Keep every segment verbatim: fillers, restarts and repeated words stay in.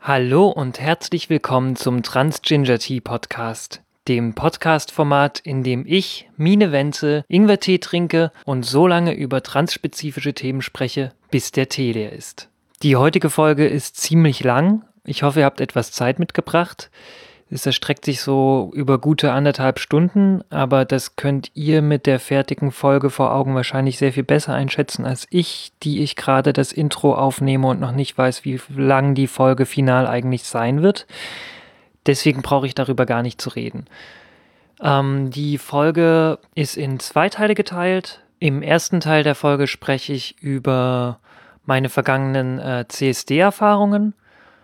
Hallo und herzlich willkommen zum Trans-Ginger Tea Podcast, dem Podcast-Format, in dem ich, Mine Wenzel, Ingwertee trinke und so lange über transspezifische Themen spreche, bis der Tee leer ist. Die heutige Folge ist ziemlich lang. Ich hoffe, ihr habt etwas Zeit mitgebracht. Es erstreckt sich so über gute anderthalb Stunden, aber das könnt ihr mit der fertigen Folge vor Augen wahrscheinlich sehr viel besser einschätzen als ich, die ich gerade das Intro aufnehme und noch nicht weiß, wie lang die Folge final eigentlich sein wird. Deswegen brauche ich darüber gar nicht zu reden. Ähm, die Folge ist in zwei Teile geteilt. Im ersten Teil der Folge spreche ich über meine vergangenen äh, C S D-Erfahrungen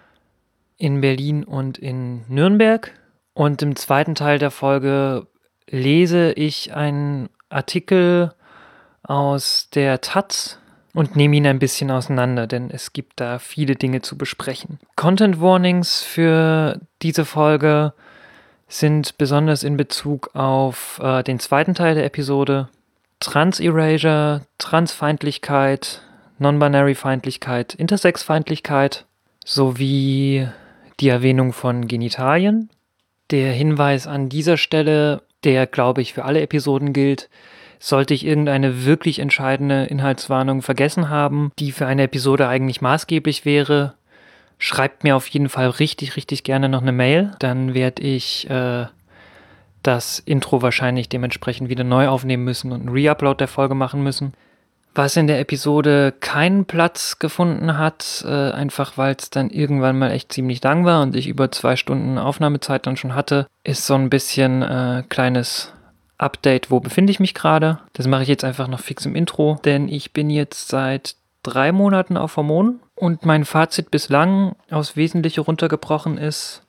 in Berlin und in Nürnberg. Und im zweiten Teil der Folge lese ich einen Artikel aus der Taz und nehme ihn ein bisschen auseinander, denn es gibt da viele Dinge zu besprechen. Content Warnings für diese Folge sind besonders in Bezug auf äh, den zweiten Teil der Episode: Trans-Erasure, Transfeindlichkeit, Non-Binary-Feindlichkeit, Intersex-Feindlichkeit sowie die Erwähnung von Genitalien. Der Hinweis an dieser Stelle, der, glaube ich, für alle Episoden gilt: Sollte ich irgendeine wirklich entscheidende Inhaltswarnung vergessen haben, die für eine Episode eigentlich maßgeblich wäre, schreibt mir auf jeden Fall richtig, richtig gerne noch eine Mail. Dann werde ich äh, das Intro wahrscheinlich dementsprechend wieder neu aufnehmen müssen und einen Reupload der Folge machen müssen. Was in der Episode keinen Platz gefunden hat, äh, einfach weil es dann irgendwann mal echt ziemlich lang war und ich über zwei Stunden Aufnahmezeit dann schon hatte, ist so ein bisschen äh, kleines Update, wo befinde ich mich gerade. Das mache ich jetzt einfach noch fix im Intro, denn ich bin jetzt seit drei Monaten auf Hormonen und mein Fazit bislang aufs Wesentliche runtergebrochen ist: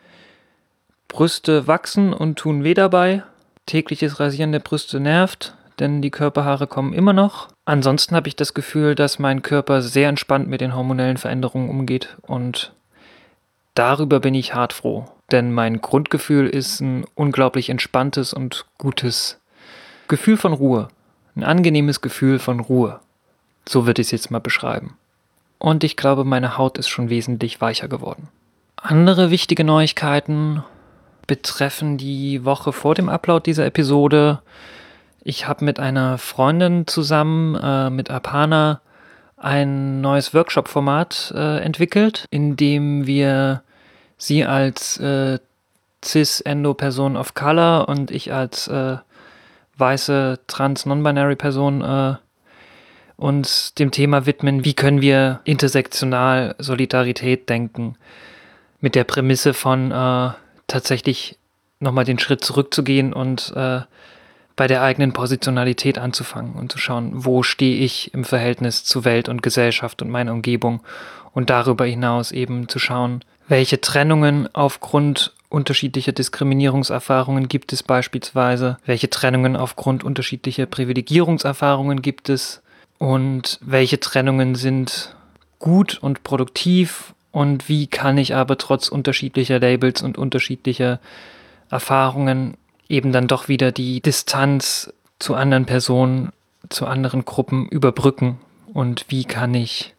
Brüste wachsen und tun weh dabei. Tägliches Rasieren der Brüste nervt, denn die Körperhaare kommen immer noch. Ansonsten habe ich das Gefühl, dass mein Körper sehr entspannt mit den hormonellen Veränderungen umgeht und darüber bin ich hart froh, denn mein Grundgefühl ist ein unglaublich entspanntes und gutes Gefühl von Ruhe. Ein angenehmes Gefühl von Ruhe. So würde ich es jetzt mal beschreiben. Und ich glaube, meine Haut ist schon wesentlich weicher geworden. Andere wichtige Neuigkeiten betreffen die Woche vor dem Upload dieser Episode. Ich habe mit einer Freundin zusammen, äh, mit Apana, ein neues Workshop-Format äh, entwickelt, in dem wir sie als äh, Cis-Endo-Person of Color und ich als äh, weiße Trans-Non-Binary-Person äh, uns dem Thema widmen, wie können wir intersektional Solidarität denken, mit der Prämisse von äh, tatsächlich nochmal den Schritt zurückzugehen und äh, bei der eigenen Positionalität anzufangen und zu schauen, wo stehe ich im Verhältnis zu Welt und Gesellschaft und meiner Umgebung und darüber hinaus eben zu schauen, welche Trennungen aufgrund unterschiedlicher Diskriminierungserfahrungen gibt es beispielsweise, welche Trennungen aufgrund unterschiedlicher Privilegierungserfahrungen gibt es und welche Trennungen sind gut und produktiv und wie kann ich aber trotz unterschiedlicher Labels und unterschiedlicher Erfahrungen eben dann doch wieder die Distanz zu anderen Personen, zu anderen Gruppen überbrücken und wie kann ich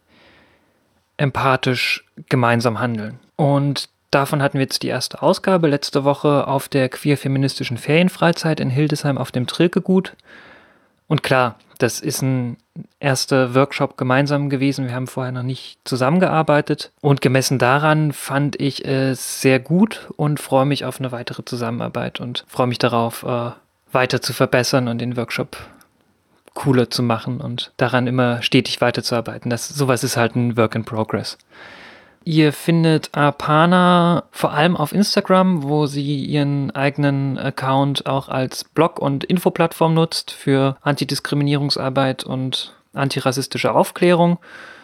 empathisch gemeinsam handeln. Und davon hatten wir jetzt die erste Ausgabe letzte Woche auf der queer-feministischen Ferienfreizeit in Hildesheim auf dem Trilke-Gut. Und klar, das ist ein erster Workshop gemeinsam gewesen. Wir haben vorher noch nicht zusammengearbeitet. Und gemessen daran fand ich es sehr gut und freue mich auf eine weitere Zusammenarbeit und freue mich darauf, äh, weiter zu verbessern und den Workshop cooler zu machen und daran immer stetig weiterzuarbeiten. Das, sowas ist halt ein Work in Progress. Ihr findet Apana vor allem auf Instagram, wo sie ihren eigenen Account auch als Blog- und Infoplattform nutzt für Antidiskriminierungsarbeit und antirassistische Aufklärung.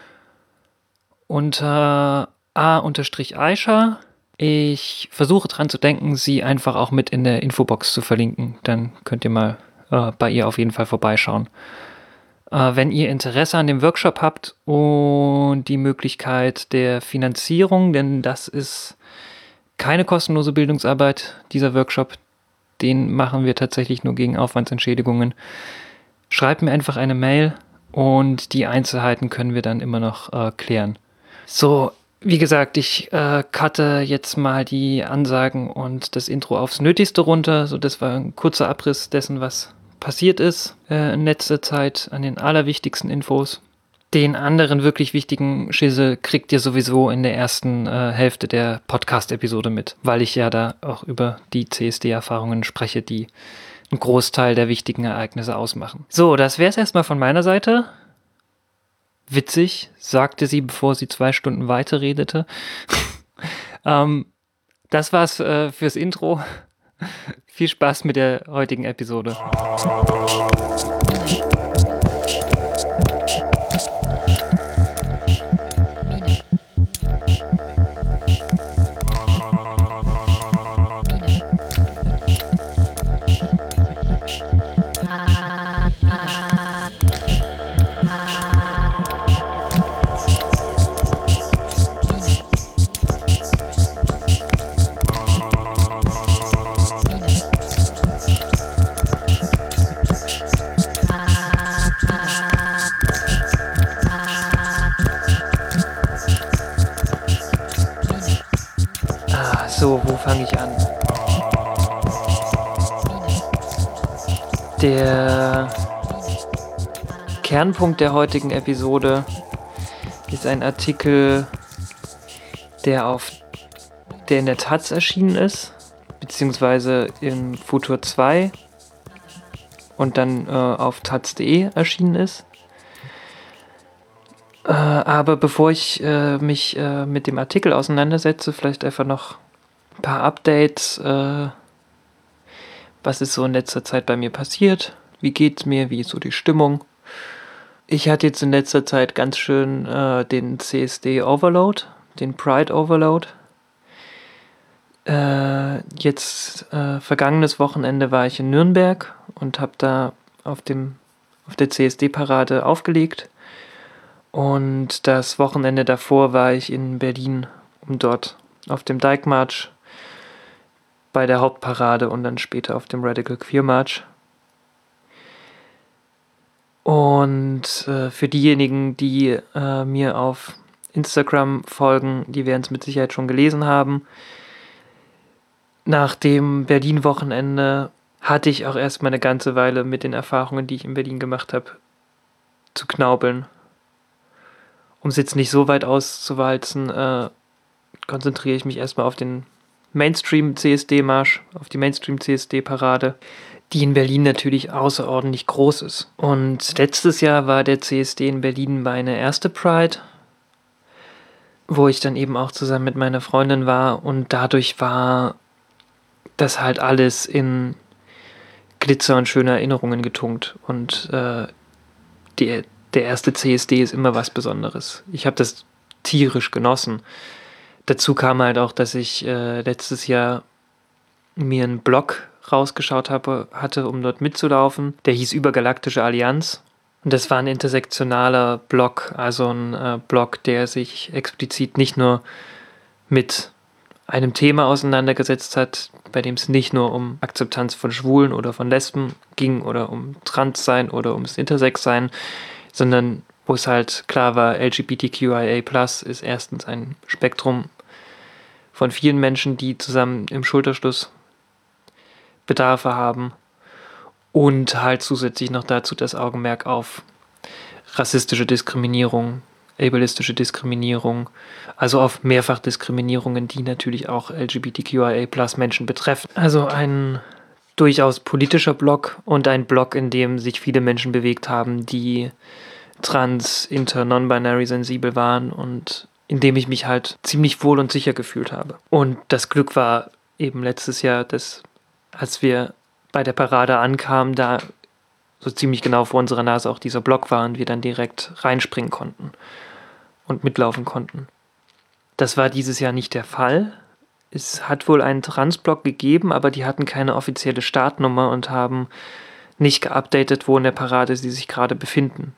Unter a-aisha. Ich versuche dran zu denken, sie einfach auch mit in der Infobox zu verlinken. Dann könnt ihr mal äh, bei ihr auf jeden Fall vorbeischauen. Wenn ihr Interesse an dem Workshop habt und die Möglichkeit der Finanzierung, denn das ist keine kostenlose Bildungsarbeit, dieser Workshop, den machen wir tatsächlich nur gegen Aufwandsentschädigungen. Schreibt mir einfach eine Mail und die Einzelheiten können wir dann immer noch äh, klären. So, Wie gesagt, ich äh, cutte jetzt mal die Ansagen und das Intro aufs Nötigste runter. So, das war ein kurzer Abriss dessen, was passiert ist äh, in letzter Zeit an den allerwichtigsten Infos. Den anderen wirklich wichtigen Schissel kriegt ihr sowieso in der ersten äh, Hälfte der Podcast-Episode mit, weil ich ja da auch über die C S D-Erfahrungen spreche, die einen Großteil der wichtigen Ereignisse ausmachen. So, das wäre es erstmal von meiner Seite. Witzig, sagte sie, bevor sie zwei Stunden weiterredete. ähm, das war's äh, fürs Intro. Viel Spaß mit der heutigen Episode. So, wo fange ich an? Der Kernpunkt der heutigen Episode ist ein Artikel, der auf der in der Taz erschienen ist, beziehungsweise in Futur zwei und dann äh, auf taz punkt de erschienen ist. Äh, aber bevor ich äh, mich äh, mit dem Artikel auseinandersetze, vielleicht einfach noch ein paar Updates. Äh, was ist so in letzter Zeit bei mir passiert? Wie geht's mir? Wie ist so die Stimmung? Ich hatte jetzt in letzter Zeit ganz schön äh, den C S D-Overload, den Pride-Overload. Äh, jetzt, äh, vergangenes Wochenende war ich in Nürnberg und habe da auf, dem, auf der C S D-Parade aufgelegt. Und das Wochenende davor war ich in Berlin, um dort auf dem Dyke March bei der Hauptparade und dann später auf dem Radical Queer March. Und äh, für diejenigen, die äh, mir auf Instagram folgen, die werden es mit Sicherheit schon gelesen haben. Nach dem Berlin-Wochenende hatte ich auch erstmal eine ganze Weile mit den Erfahrungen, die ich in Berlin gemacht habe, zu knaubeln. Um es jetzt nicht so weit auszuwalzen, äh, konzentriere ich mich erstmal auf den Mainstream-C S D-Marsch, auf die Mainstream-C S D-Parade, die in Berlin natürlich außerordentlich groß ist. Und letztes Jahr war der C S D in Berlin meine erste Pride, wo ich dann eben auch zusammen mit meiner Freundin war und dadurch war das halt alles in Glitzer und schöne Erinnerungen getunkt und äh, die, der erste C S D ist immer was Besonderes. Ich habe das tierisch genossen. Dazu kam halt auch, dass ich äh, letztes Jahr mir einen Blog rausgeschaut habe, hatte, um dort mitzulaufen. Der hieß Übergalaktische Allianz. Und das war ein intersektionaler Blog, also ein äh, Blog, der sich explizit nicht nur mit einem Thema auseinandergesetzt hat, bei dem es nicht nur um Akzeptanz von Schwulen oder von Lesben ging oder um Transsein oder ums Intersexsein, sondern wo es halt klar war, L G B T Q I A plus ist erstens ein Spektrum von vielen Menschen, die zusammen im Schulterschluss Bedarfe haben und halt zusätzlich noch dazu das Augenmerk auf rassistische Diskriminierung, ableistische Diskriminierung, also auf Mehrfachdiskriminierungen, die natürlich auch L G B T Q I A plus Menschen betreffen. Also ein durchaus politischer Blog und ein Blog, in dem sich viele Menschen bewegt haben, die trans, inter, non-binary sensibel waren und in dem ich mich halt ziemlich wohl und sicher gefühlt habe. Und das Glück war eben letztes Jahr, dass als wir bei der Parade ankamen, da so ziemlich genau vor unserer Nase auch dieser Block war und wir dann direkt reinspringen konnten und mitlaufen konnten. Das war dieses Jahr nicht der Fall. Es hat wohl einen Transblock gegeben, aber die hatten keine offizielle Startnummer und haben nicht geupdatet, wo in der Parade sie sich gerade befinden.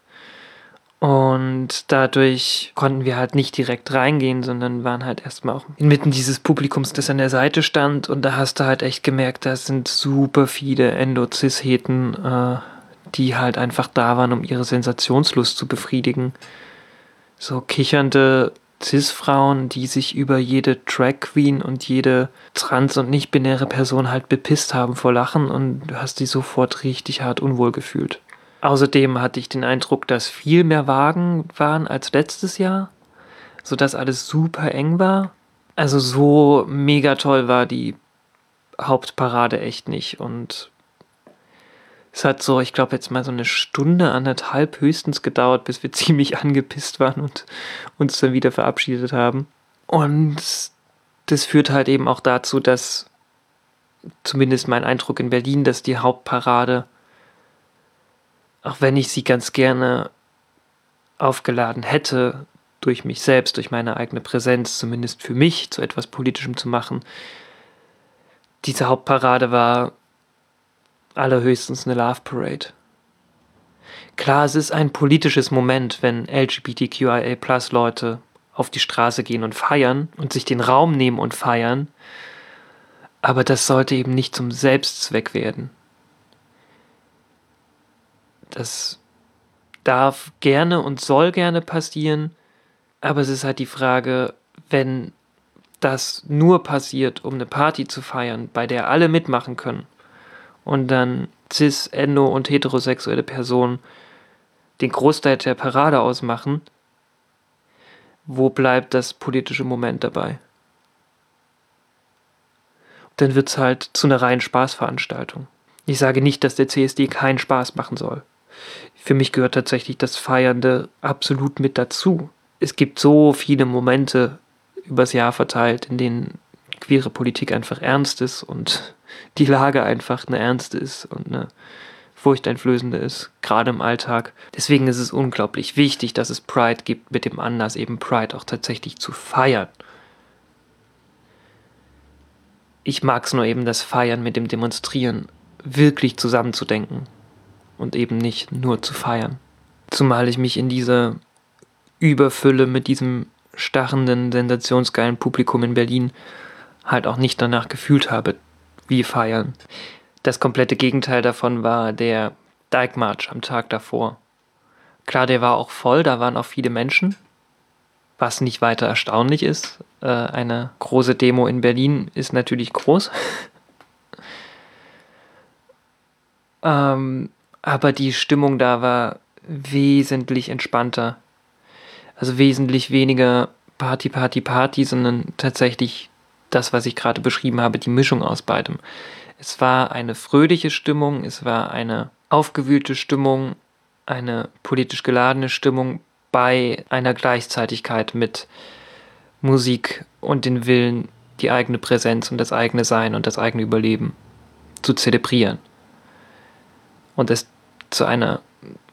Und dadurch konnten wir halt nicht direkt reingehen, sondern waren halt erstmal auch inmitten dieses Publikums, das an der Seite stand. Und da hast du halt echt gemerkt, da sind super viele Endo-Cis-Heten, äh, die halt einfach da waren, um ihre Sensationslust zu befriedigen. So kichernde Cis-Frauen, die sich über jede Drag-Queen und jede trans- und nicht-binäre Person halt bepisst haben vor Lachen und du hast dich sofort richtig hart unwohl gefühlt. Außerdem hatte ich den Eindruck, dass viel mehr Wagen waren als letztes Jahr, sodass alles super eng war. Also so mega toll war die Hauptparade echt nicht und es hat so, ich glaube jetzt mal so eine Stunde, anderthalb höchstens gedauert, bis wir ziemlich angepisst waren und uns dann wieder verabschiedet haben. Und das führt halt eben auch dazu, dass zumindest mein Eindruck in Berlin, dass die Hauptparade, auch wenn ich sie ganz gerne aufgeladen hätte, durch mich selbst, durch meine eigene Präsenz, zumindest für mich zu etwas Politischem zu machen, diese Hauptparade war allerhöchstens eine Love Parade. Klar, es ist ein politisches Moment, wenn L G B T Q I A Plus Leute auf die Straße gehen und feiern und sich den Raum nehmen und feiern, aber das sollte eben nicht zum Selbstzweck werden. Das darf gerne und soll gerne passieren, aber es ist halt die Frage, wenn das nur passiert, um eine Party zu feiern, bei der alle mitmachen können, und dann cis-, endo- und heterosexuelle Personen den Großteil der Parade ausmachen, wo bleibt das politische Moment dabei? Dann wird es halt zu einer reinen Spaßveranstaltung. Ich sage nicht, dass der C S D keinen Spaß machen soll. Für mich gehört tatsächlich das Feiernde absolut mit dazu. Es gibt so viele Momente übers Jahr verteilt, in denen queere Politik einfach ernst ist und die Lage einfach eine ernste ist und eine furchteinflößende ist, gerade im Alltag. Deswegen ist es unglaublich wichtig, dass es Pride gibt, mit dem Anlass eben Pride auch tatsächlich zu feiern. Ich mag es nur eben, das Feiern mit dem Demonstrieren wirklich zusammenzudenken und eben nicht nur zu feiern. Zumal ich mich in dieser Überfülle mit diesem starrenden, sensationsgeilen Publikum in Berlin halt auch nicht danach gefühlt habe, wie feiern. Das komplette Gegenteil davon war der Dyke March am Tag davor. Klar, der war auch voll, da waren auch viele Menschen, was nicht weiter erstaunlich ist. Äh, eine große Demo in Berlin ist natürlich groß. ähm, aber die Stimmung da war wesentlich entspannter. Also wesentlich weniger Party, Party, Party, sondern tatsächlich das, was ich gerade beschrieben habe, die Mischung aus beidem. Es war eine fröhliche Stimmung, es war eine aufgewühlte Stimmung, eine politisch geladene Stimmung bei einer Gleichzeitigkeit mit Musik und den Willen, die eigene Präsenz und das eigene Sein und das eigene Überleben zu zelebrieren. Und es zu einer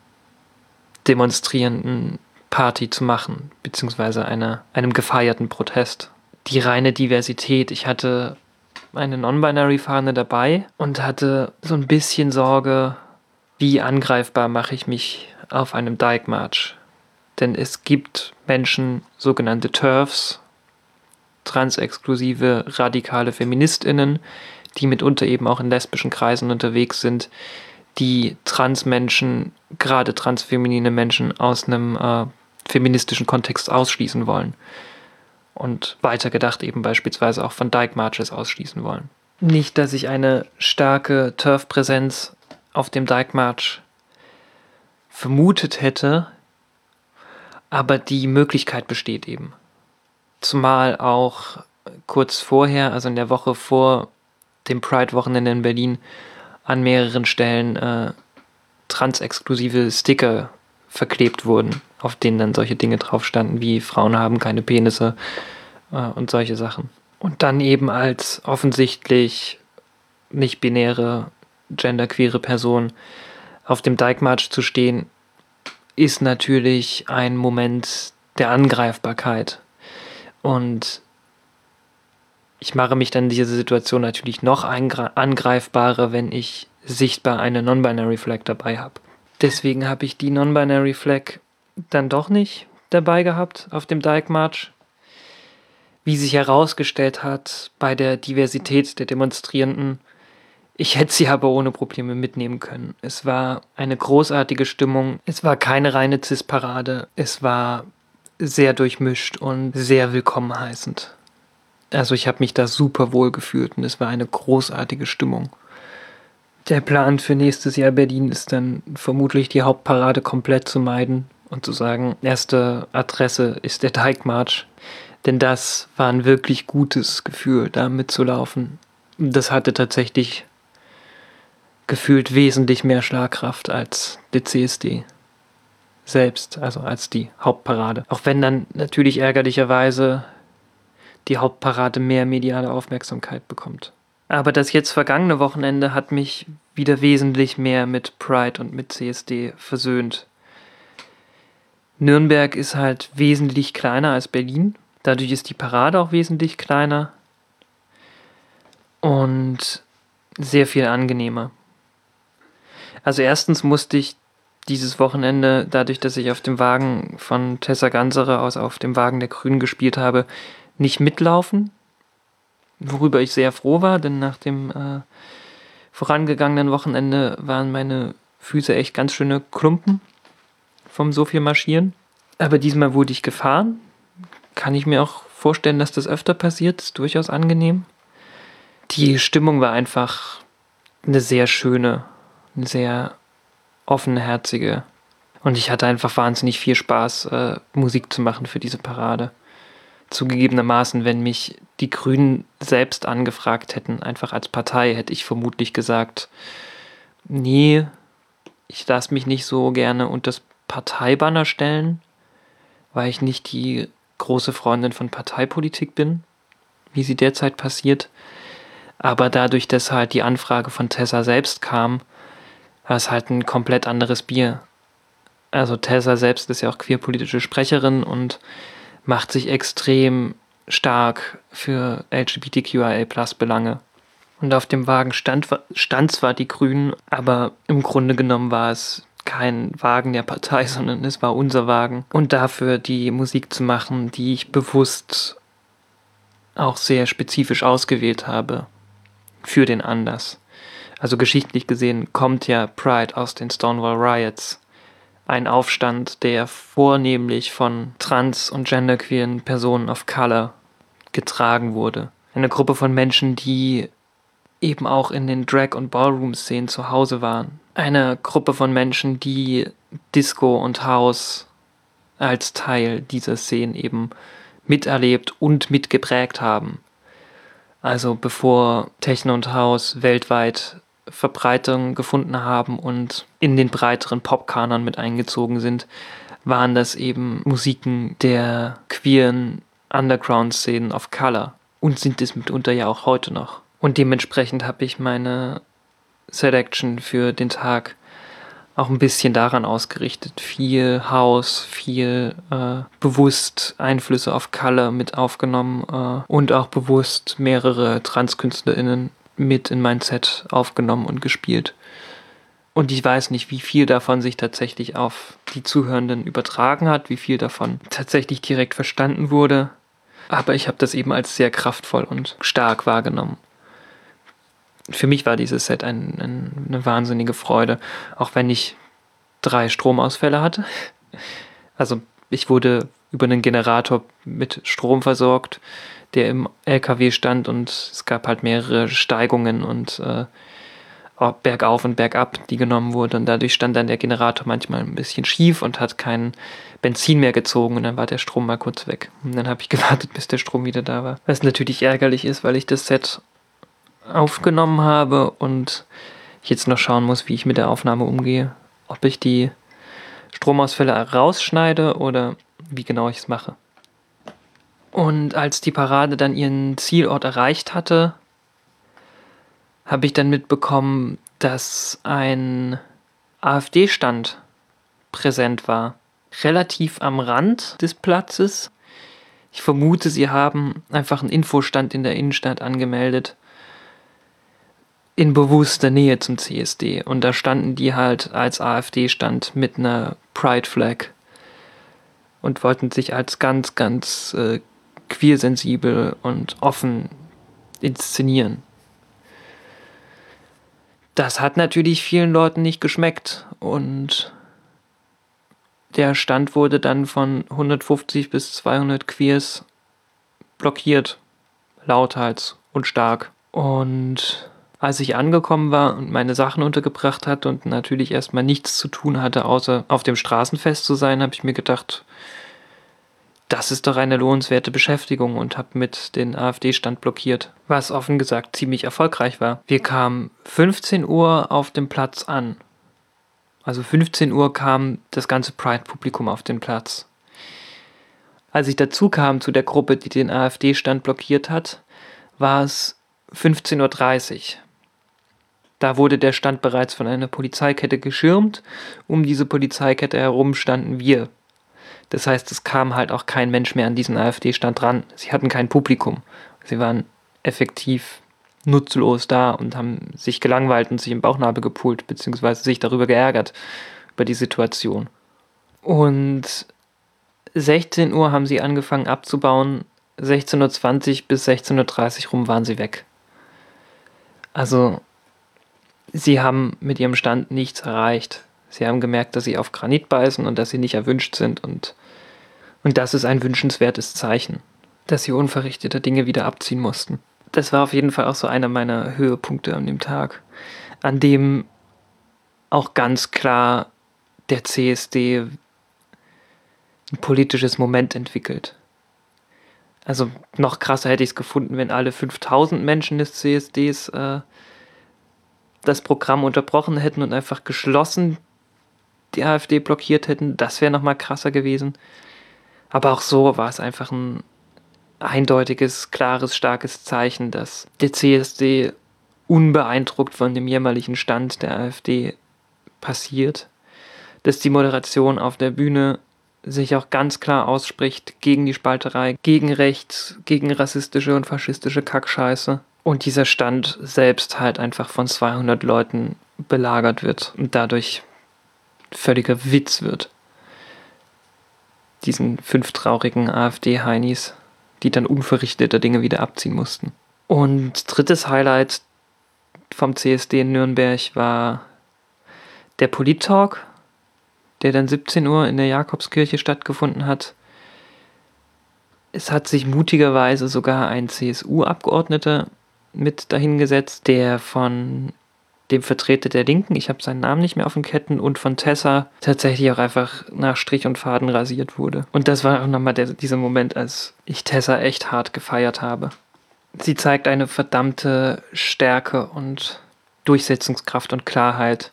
demonstrierenden Party zu machen, beziehungsweise einer, einem gefeierten Protest. Die reine Diversität. Ich hatte eine Non-Binary-Fahne dabei und hatte so ein bisschen Sorge, wie angreifbar mache ich mich auf einem Dyke March. Denn es gibt Menschen, sogenannte TERFs, transexklusive, radikale FeministInnen, die mitunter eben auch in lesbischen Kreisen unterwegs sind, die Transmenschen, gerade transfeminine Menschen, aus einem äh, feministischen Kontext ausschließen wollen. Und weitergedacht eben beispielsweise auch von Dyke Marches ausschließen wollen. Nicht, dass ich eine starke TERF-Präsenz auf dem Dyke March vermutet hätte, aber die Möglichkeit besteht eben. Zumal auch kurz vorher, also in der Woche vor dem Pride-Wochenende in Berlin, an mehreren Stellen äh, transexklusive Sticker verklebt wurden, auf denen dann solche Dinge drauf standen, wie Frauen haben keine Penisse äh, und solche Sachen. Und dann eben als offensichtlich nicht-binäre, genderqueere Person auf dem Dyke March zu stehen, ist natürlich ein Moment der Angreifbarkeit. Und ich mache mich dann in dieser Situation natürlich noch angreifbarer, wenn ich sichtbar eine Non-Binary Flag dabei habe. Deswegen habe ich die Non-Binary Flag dann doch nicht dabei gehabt auf dem Dyke March. Wie sich herausgestellt hat bei der Diversität der Demonstrierenden, ich hätte sie aber ohne Probleme mitnehmen können. Es war eine großartige Stimmung. Es war keine reine Cis-Parade. Es war sehr durchmischt und sehr willkommen heißend. Also ich habe mich da super wohl gefühlt und es war eine großartige Stimmung. Der Plan für nächstes Jahr Berlin ist dann vermutlich die Hauptparade komplett zu meiden und zu sagen, erste Adresse ist der Teigmarsch. Denn das war ein wirklich gutes Gefühl, da mitzulaufen. Das hatte tatsächlich gefühlt wesentlich mehr Schlagkraft als der C S D selbst, also als die Hauptparade. Auch wenn dann natürlich ärgerlicherweise die Hauptparade mehr mediale Aufmerksamkeit bekommt. Aber das jetzt vergangene Wochenende hat mich wieder wesentlich mehr mit Pride und mit C S D versöhnt. Nürnberg ist halt wesentlich kleiner als Berlin. Dadurch ist die Parade auch wesentlich kleiner und sehr viel angenehmer. Also erstens musste ich dieses Wochenende, dadurch, dass ich auf dem Wagen von Tessa Ganserer aus auf dem Wagen der Grünen gespielt habe, nicht mitlaufen, worüber ich sehr froh war, denn nach dem äh, vorangegangenen Wochenende waren meine Füße echt ganz schöne Klumpen vom so viel Marschieren. Aber diesmal wurde ich gefahren. Kann ich mir auch vorstellen, dass das öfter passiert. Ist durchaus angenehm. Die Stimmung war einfach eine sehr schöne, eine sehr offenherzige. Und ich hatte einfach wahnsinnig viel Spaß, äh, Musik zu machen für diese Parade. Zugegebenermaßen, wenn mich die Grünen selbst angefragt hätten, einfach als Partei, hätte ich vermutlich gesagt, nee, ich lasse mich nicht so gerne unter das Parteibanner stellen, weil ich nicht die große Freundin von Parteipolitik bin, wie sie derzeit passiert. Aber dadurch, dass halt die Anfrage von Tessa selbst kam, war es halt ein komplett anderes Bier. Also Tessa selbst ist ja auch queerpolitische Sprecherin und macht sich extrem stark für L G B T Q I A Plus Belange. Und auf dem Wagen stand, stand zwar die Grünen, aber im Grunde genommen war es kein Wagen der Partei, sondern es war unser Wagen. Und dafür die Musik zu machen, die ich bewusst auch sehr spezifisch ausgewählt habe für den Anlass. Also geschichtlich gesehen kommt ja Pride aus den Stonewall Riots. Ein Aufstand, der vornehmlich von trans- und genderqueeren Personen of Color getragen wurde. Eine Gruppe von Menschen, die eben auch in den Drag- und Ballroom-Szenen zu Hause waren. Eine Gruppe von Menschen, die Disco und House als Teil dieser Szenen eben miterlebt und mitgeprägt haben. Also bevor Techno und House weltweit Verbreitung gefunden haben und in den breiteren Popkanon mit eingezogen sind, waren das eben Musiken der queeren Underground-Szenen of Color und sind es mitunter ja auch heute noch. Und dementsprechend habe ich meine Selection für den Tag auch ein bisschen daran ausgerichtet. Viel House, viel äh, bewusst Einflüsse auf Color mit aufgenommen äh, und auch bewusst mehrere TranskünstlerInnen mit in mein Set aufgenommen und gespielt. Und ich weiß nicht, wie viel davon sich tatsächlich auf die Zuhörenden übertragen hat, wie viel davon tatsächlich direkt verstanden wurde. Aber ich habe das eben als sehr kraftvoll und stark wahrgenommen. Für mich war dieses Set ein, ein, eine wahnsinnige Freude, auch wenn ich drei Stromausfälle hatte. Also ich wurde über einen Generator mit Strom versorgt, der im L K W stand, und es gab halt mehrere Steigungen und äh, bergauf und bergab, die genommen wurden, und dadurch stand dann der Generator manchmal ein bisschen schief und hat kein Benzin mehr gezogen, und dann war der Strom mal kurz weg. Und dann habe ich gewartet, bis der Strom wieder da war. Was natürlich ärgerlich ist, weil ich das Set aufgenommen habe und ich jetzt noch schauen muss, wie ich mit der Aufnahme umgehe. Ob ich die Stromausfälle rausschneide oder wie genau ich es mache. Und als die Parade dann ihren Zielort erreicht hatte, habe ich dann mitbekommen, dass ein AfD-Stand präsent war. Relativ am Rand des Platzes. Ich vermute, sie haben einfach einen Infostand in der Innenstadt angemeldet. In bewusster Nähe zum C S D. Und da standen die halt als AfD-Stand mit einer Pride-Flag und wollten sich als ganz, ganz äh, queersensibel und offen inszenieren. Das hat natürlich vielen Leuten nicht geschmeckt und Der Stand wurde dann von hundertfünfzig bis zweihundert Queers blockiert, lauthals und stark. Und als ich angekommen war und meine Sachen untergebracht hatte und natürlich erstmal nichts zu tun hatte, außer auf dem Straßenfest zu sein, habe ich mir gedacht, das ist doch eine lohnenswerte Beschäftigung, und habe mit den AfD-Stand blockiert, was offen gesagt ziemlich erfolgreich war. Wir kamen fünfzehn Uhr auf dem Platz an. Also fünfzehn Uhr kam das ganze Pride-Publikum auf den Platz. Als ich dazu kam zu der Gruppe, die den AfD-Stand blockiert hat, war es fünfzehn Uhr dreißig. Da wurde der Stand bereits von einer Polizeikette geschirmt. Um diese Polizeikette herum standen wir. Das heißt, es kam halt auch kein Mensch mehr an diesen AfD-Stand ran. Sie hatten kein Publikum. Sie waren effektiv nutzlos da und haben sich gelangweilt und sich im Bauchnabel gepult, beziehungsweise sich darüber geärgert, über die Situation. Und sechzehn Uhr haben sie angefangen abzubauen. sechzehn Uhr zwanzig bis sechzehn Uhr dreißig rum waren sie weg. Also, sie haben mit ihrem Stand nichts erreicht. Sie haben gemerkt, dass sie auf Granit beißen und dass sie nicht erwünscht sind. Und, und das ist ein wünschenswertes Zeichen, dass sie unverrichteter Dinge wieder abziehen mussten. Das war auf jeden Fall auch so einer meiner Höhepunkte an dem Tag, an dem auch ganz klar der C S D ein politisches Moment entwickelt. Also noch krasser hätte ich es gefunden, wenn alle fünftausend Menschen des C S Ds äh, das Programm unterbrochen hätten und einfach geschlossen die AfD blockiert hätten. Das wäre nochmal krasser gewesen. Aber auch so war es einfach ein eindeutiges, klares, starkes Zeichen, dass der C S D unbeeindruckt von dem jämmerlichen Stand der AfD passiert, dass die Moderation auf der Bühne sich auch ganz klar ausspricht gegen die Spalterei, gegen rechts, gegen rassistische und faschistische Kackscheiße, und dieser Stand selbst halt einfach von zweihundert Leuten belagert wird und dadurch völliger Witz wird. Diesen fünf traurigen AfD-Heinis, die dann unverrichteter Dinge wieder abziehen mussten. Und drittes Highlight vom C S D in Nürnberg war der Polit-Talk, der dann siebzehn Uhr in der Jakobskirche stattgefunden hat. Es hat sich mutigerweise sogar ein C S U-Abgeordneter mit dahingesetzt, der von dem Vertreter der Linken, ich habe seinen Namen nicht mehr auf den Ketten, und von Tessa tatsächlich auch einfach nach Strich und Faden rasiert wurde. Und das war auch nochmal der, dieser Moment, als ich Tessa echt hart gefeiert habe. Sie zeigt eine verdammte Stärke und Durchsetzungskraft und Klarheit,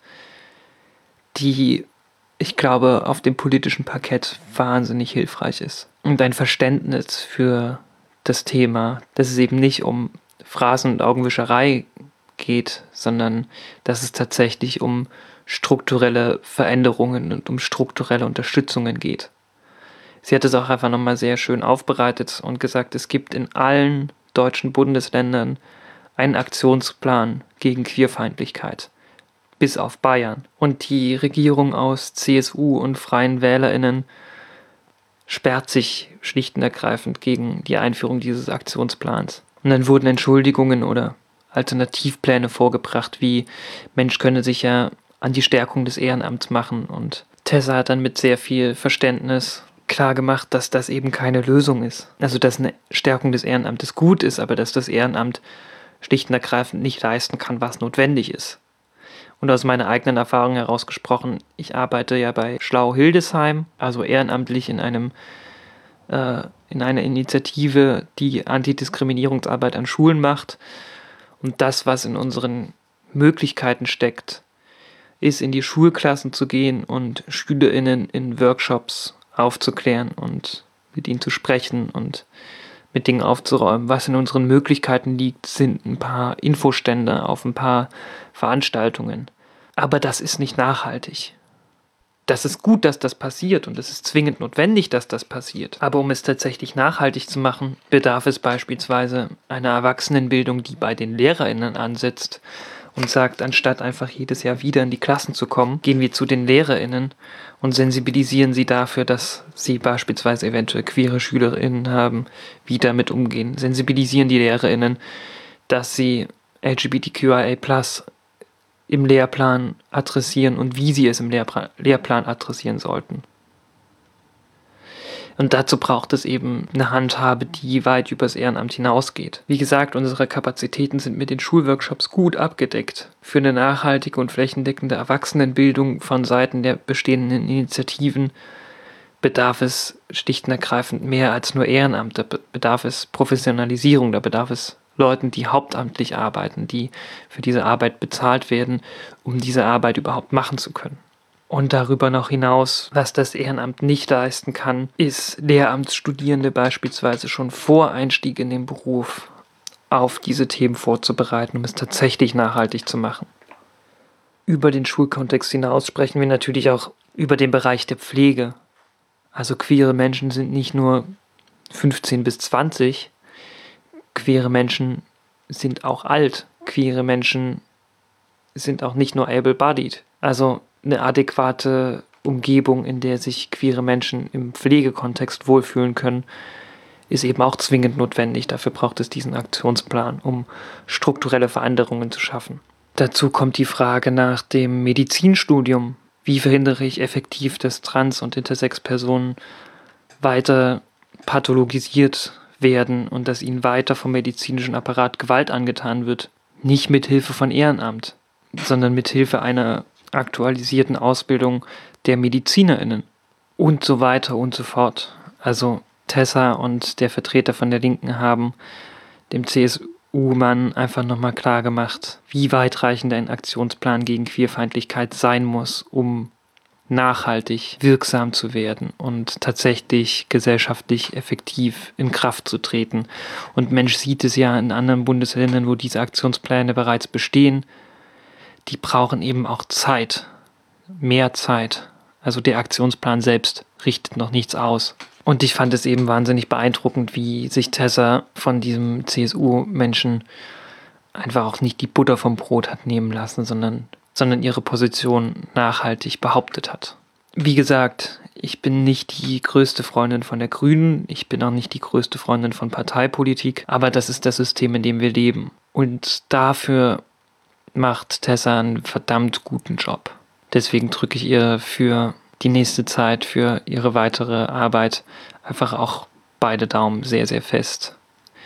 die, ich glaube, auf dem politischen Parkett wahnsinnig hilfreich ist. Und ein Verständnis für das Thema, dass es eben nicht um Phrasen und Augenwischerei geht, sondern dass es tatsächlich um strukturelle Veränderungen und um strukturelle Unterstützungen geht. Sie hat es auch einfach nochmal sehr schön aufbereitet und gesagt, es gibt in allen deutschen Bundesländern einen Aktionsplan gegen Queerfeindlichkeit, bis auf Bayern. Und die Regierung aus C S U und Freien WählerInnen sperrt sich schlicht und ergreifend gegen die Einführung dieses Aktionsplans. Und dann wurden Entschuldigungen oder Alternativpläne vorgebracht, wie Mensch könne sich ja an die Stärkung des Ehrenamts machen. Und Tessa hat dann mit sehr viel Verständnis klar gemacht, dass das eben keine Lösung ist. Also, dass eine Stärkung des Ehrenamtes gut ist, aber dass das Ehrenamt schlicht und ergreifend nicht leisten kann, was notwendig ist. Und aus meiner eigenen Erfahrung heraus gesprochen, ich arbeite ja bei Schlau Hildesheim, also ehrenamtlich in einem äh, in einer Initiative, die Antidiskriminierungsarbeit an Schulen macht. Und das, was in unseren Möglichkeiten steckt, ist, in die Schulklassen zu gehen und SchülerInnen in Workshops aufzuklären und mit ihnen zu sprechen und mit Dingen aufzuräumen. Was in unseren Möglichkeiten liegt, sind ein paar Infostände auf ein paar Veranstaltungen. Aber das ist nicht nachhaltig. Das ist gut, dass das passiert, und es ist zwingend notwendig, dass das passiert. Aber um es tatsächlich nachhaltig zu machen, bedarf es beispielsweise einer Erwachsenenbildung, die bei den LehrerInnen ansetzt und sagt, anstatt einfach jedes Jahr wieder in die Klassen zu kommen, gehen wir zu den LehrerInnen und sensibilisieren sie dafür, dass sie beispielsweise eventuell queere SchülerInnen haben, wie damit umgehen. Sensibilisieren die LehrerInnen, dass sie L G B T Q I A plus im Lehrplan adressieren und wie sie es im Lehrplan, Lehrplan adressieren sollten. Und dazu braucht es eben eine Handhabe, die weit übers Ehrenamt hinausgeht. Wie gesagt, unsere Kapazitäten sind mit den Schulworkshops gut abgedeckt. Für eine nachhaltige und flächendeckende Erwachsenenbildung von Seiten der bestehenden Initiativen bedarf es schlicht und ergreifend mehr als nur Ehrenamt. Da bedarf es Professionalisierung, da bedarf es Leuten, die hauptamtlich arbeiten, die für diese Arbeit bezahlt werden, um diese Arbeit überhaupt machen zu können. Und darüber noch hinaus, was das Ehrenamt nicht leisten kann, ist Lehramtsstudierende beispielsweise schon vor Einstieg in den Beruf auf diese Themen vorzubereiten, um es tatsächlich nachhaltig zu machen. Über den Schulkontext hinaus sprechen wir natürlich auch über den Bereich der Pflege. Also queere Menschen sind nicht nur fünfzehn bis zwanzig, queere Menschen sind auch alt. Queere Menschen sind auch nicht nur able-bodied. Also eine adäquate Umgebung, in der sich queere Menschen im Pflegekontext wohlfühlen können, ist eben auch zwingend notwendig. Dafür braucht es diesen Aktionsplan, um strukturelle Veränderungen zu schaffen. Dazu kommt die Frage nach dem Medizinstudium. Wie verhindere ich effektiv, dass Trans- und Intersex-Personen weiter pathologisiert werden und dass ihnen weiter vom medizinischen Apparat Gewalt angetan wird? Nicht mit Hilfe von Ehrenamt, sondern mit Hilfe einer aktualisierten Ausbildung der MedizinerInnen und so weiter und so fort. Also Tessa und der Vertreter von der Linken haben dem C S U-Mann einfach nochmal klar gemacht, wie weitreichend ein Aktionsplan gegen Queerfeindlichkeit sein muss, um nachhaltig wirksam zu werden und tatsächlich gesellschaftlich effektiv in Kraft zu treten. Und Mensch sieht es ja in anderen Bundesländern, wo diese Aktionspläne bereits bestehen, die brauchen eben auch Zeit, mehr Zeit. Also der Aktionsplan selbst richtet noch nichts aus. Und ich fand es eben wahnsinnig beeindruckend, wie sich Tessa von diesem C S U-Menschen einfach auch nicht die Butter vom Brot hat nehmen lassen, sondern, sondern ihre Position nachhaltig behauptet hat. Wie gesagt, ich bin nicht die größte Freundin von der Grünen, ich bin auch nicht die größte Freundin von Parteipolitik, aber das ist das System, in dem wir leben. Und dafür macht Tessa einen verdammt guten Job. Deswegen drücke ich ihr für die nächste Zeit, für ihre weitere Arbeit einfach auch beide Daumen sehr, sehr fest.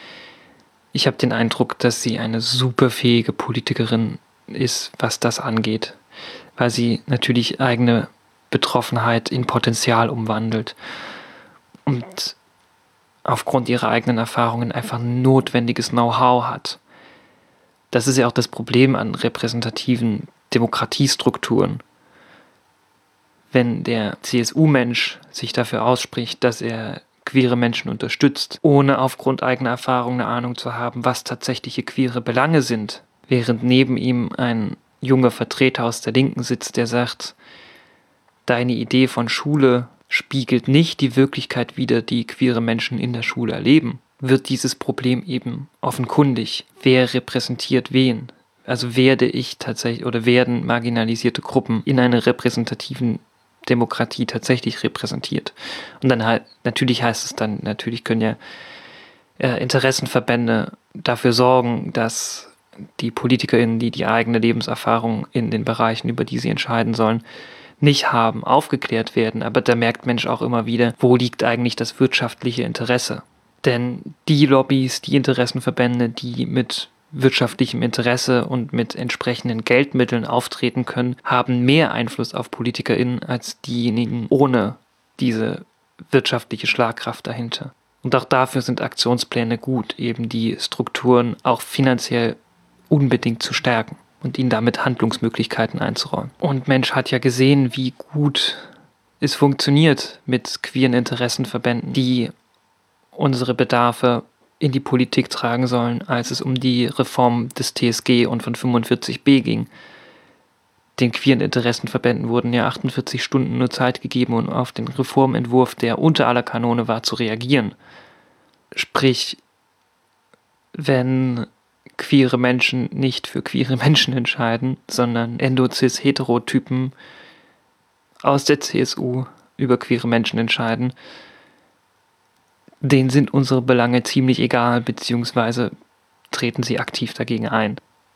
Ich habe den Eindruck, dass sie eine super fähige Politikerin ist, was das angeht, weil sie natürlich eigene Betroffenheit in Potenzial umwandelt und aufgrund ihrer eigenen Erfahrungen einfach notwendiges Know-how hat. Das ist ja auch das Problem an repräsentativen Demokratiestrukturen. Wenn der C S U-Mensch sich dafür ausspricht, dass er queere Menschen unterstützt, ohne aufgrund eigener Erfahrung eine Ahnung zu haben, was tatsächliche queere Belange sind, während neben ihm ein junger Vertreter aus der Linken sitzt, der sagt, deine Idee von Schule spiegelt nicht die Wirklichkeit wider, die queere Menschen in der Schule erleben, wird dieses Problem eben offenkundig. Wer repräsentiert wen? Also werde ich tatsächlich oder werden marginalisierte Gruppen in einer repräsentativen Demokratie tatsächlich repräsentiert? Und dann halt, natürlich heißt es dann, natürlich können ja äh, Interessenverbände dafür sorgen, dass die PolitikerInnen, die die eigene Lebenserfahrung in den Bereichen, über die sie entscheiden sollen, nicht haben, aufgeklärt werden. Aber da merkt Mensch auch immer wieder, wo liegt eigentlich das wirtschaftliche Interesse? Denn die Lobbys, die Interessenverbände, die mit wirtschaftlichem Interesse und mit entsprechenden Geldmitteln auftreten können, haben mehr Einfluss auf PolitikerInnen als diejenigen ohne diese wirtschaftliche Schlagkraft dahinter. Und auch dafür sind Aktionspläne gut, eben die Strukturen auch finanziell unbedingt zu stärken und ihnen damit Handlungsmöglichkeiten einzuräumen. Und Mensch hat ja gesehen, wie gut es funktioniert mit queeren Interessenverbänden, die unsere Bedarfe in die Politik tragen sollen, als es um die Reform des T S G und von fünfundvierzig b ging. Den queeren Interessenverbänden wurden ja achtundvierzig Stunden nur Zeit gegeben, um auf den Reformentwurf, der unter aller Kanone war, zu reagieren. Sprich, wenn queere Menschen nicht für queere Menschen entscheiden, sondern Endo-Cis-Heterotypen aus der C S U über queere Menschen entscheiden, denen sind unsere Belange ziemlich egal, beziehungsweise treten sie aktiv dagegen ein.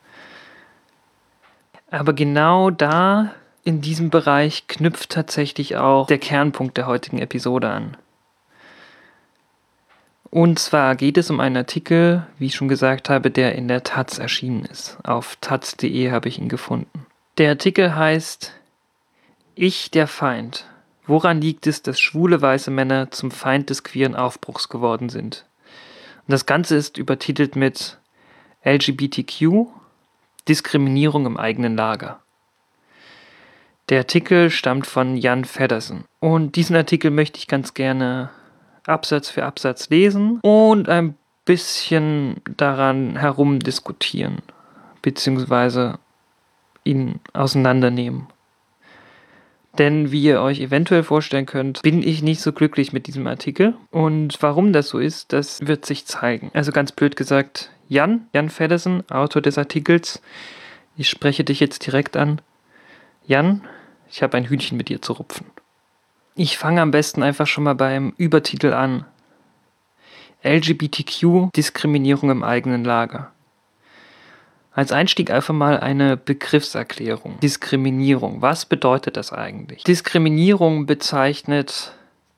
Aber genau da, in diesem Bereich, knüpft tatsächlich auch der Kernpunkt der heutigen Episode an. Und zwar geht es um einen Artikel, wie ich schon gesagt habe, der in der Taz erschienen ist. Auf taz punkt de habe ich ihn gefunden. Der Artikel heißt Ich, der Feind. Woran liegt es, dass schwule weiße Männer zum Feind des queeren Aufbruchs geworden sind? Und das Ganze ist übertitelt mit L G B T Q, Diskriminierung im eigenen Lager. Der Artikel stammt von Jan Feddersen. Und diesen Artikel möchte ich ganz gerne Absatz für Absatz lesen und ein bisschen daran herumdiskutieren, beziehungsweise ihn auseinandernehmen. Denn wie ihr euch eventuell vorstellen könnt, bin ich nicht so glücklich mit diesem Artikel. Und warum das so ist, das wird sich zeigen. Also ganz blöd gesagt, Jan, Jan Feddersen, Autor des Artikels, ich spreche dich jetzt direkt an. Jan, ich habe ein Hühnchen mit dir zu rupfen. Ich fange am besten einfach schon mal beim Übertitel an. L G B T Q, Diskriminierung im eigenen Lager. Als Einstieg einfach mal eine Begriffserklärung. Diskriminierung. Was bedeutet das eigentlich? Diskriminierung bezeichnet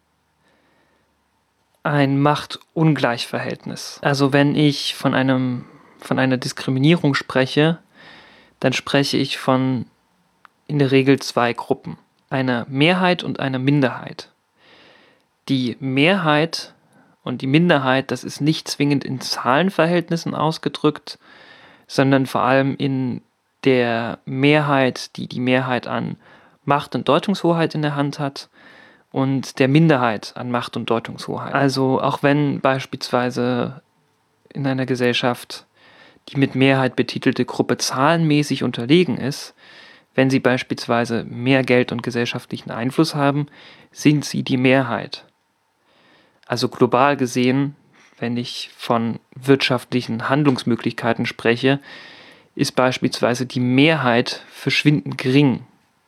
ein Machtungleichverhältnis. Also wenn ich von einem, von einer Diskriminierung spreche, dann spreche ich von in der Regel zwei Gruppen. Einer Mehrheit und einer Minderheit. Die Mehrheit und die Minderheit, das ist nicht zwingend in Zahlenverhältnissen ausgedrückt, sondern vor allem in der Mehrheit, die die Mehrheit an Macht und Deutungshoheit in der Hand hat und der Minderheit an Macht und Deutungshoheit. Also auch wenn beispielsweise in einer Gesellschaft die mit Mehrheit betitelte Gruppe zahlenmäßig unterlegen ist, wenn sie beispielsweise mehr Geld und gesellschaftlichen Einfluss haben, sind sie die Mehrheit. Also global gesehen, wenn ich von wirtschaftlichen Handlungsmöglichkeiten spreche, ist beispielsweise die Mehrheit verschwindend gering.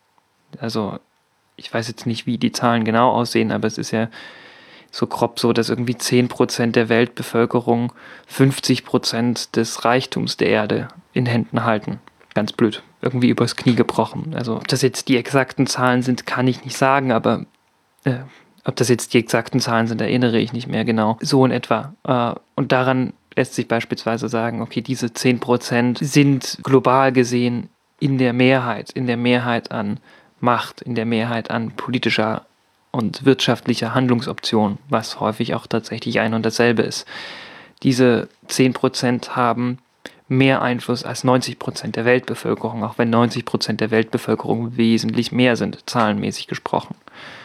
Also ich weiß jetzt nicht, wie die Zahlen genau aussehen, aber es ist ja so grob so, dass irgendwie zehn Prozent der Weltbevölkerung fünfzig Prozent des Reichtums der Erde in Händen halten. Ganz blöd, irgendwie übers Knie gebrochen. Also ob das jetzt die exakten Zahlen sind, kann ich nicht sagen, aber äh, ob das jetzt die exakten Zahlen sind, erinnere ich nicht mehr genau. So in etwa. Äh, und daran lässt sich beispielsweise sagen, okay, diese zehn Prozent sind global gesehen in der Mehrheit, in der Mehrheit an Macht, in der Mehrheit an politischer und wirtschaftlicher Handlungsoptionen, was häufig auch tatsächlich ein und dasselbe ist. Diese zehn Prozent haben mehr Einfluss als neunzig Prozent der Weltbevölkerung, auch wenn neunzig Prozent der Weltbevölkerung wesentlich mehr sind, zahlenmäßig gesprochen.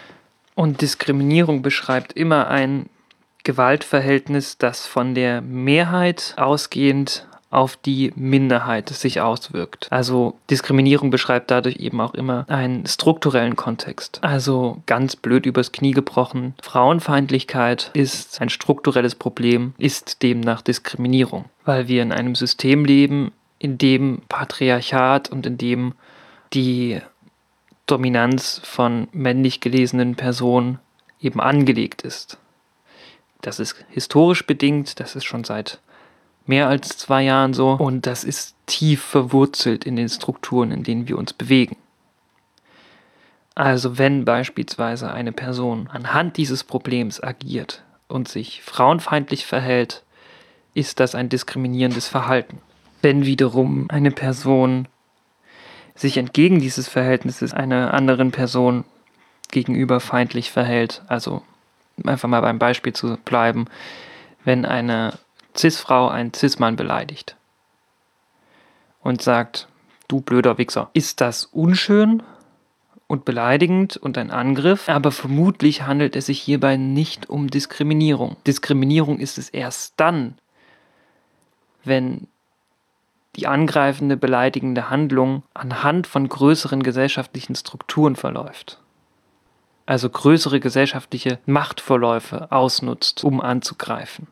Und Diskriminierung beschreibt immer ein Gewaltverhältnis, das von der Mehrheit ausgehend auf die Minderheit sich auswirkt. Also Diskriminierung beschreibt dadurch eben auch immer einen strukturellen Kontext. Also ganz blöd übers Knie gebrochen, Frauenfeindlichkeit ist ein strukturelles Problem, ist demnach Diskriminierung, weil wir in einem System leben, in dem Patriarchat und in dem die Dominanz von männlich gelesenen Personen eben angelegt ist. Das ist historisch bedingt, das ist schon seit mehr als zwei Jahren so und das ist tief verwurzelt in den Strukturen, in denen wir uns bewegen. Also wenn beispielsweise eine Person anhand dieses Problems agiert und sich frauenfeindlich verhält, ist das ein diskriminierendes Verhalten. Wenn wiederum eine Person sich entgegen dieses Verhältnisses einer anderen Person gegenüber feindlich verhält, also einfach mal beim Beispiel zu bleiben, wenn eine Cis-Frau einen Cis-Mann beleidigt und sagt, du blöder Wichser, ist das unschön und beleidigend und ein Angriff, aber vermutlich handelt es sich hierbei nicht um Diskriminierung. Diskriminierung ist es erst dann, wenn die angreifende, beleidigende Handlung anhand von größeren gesellschaftlichen Strukturen verläuft. Also größere gesellschaftliche Machtverläufe ausnutzt, um anzugreifen.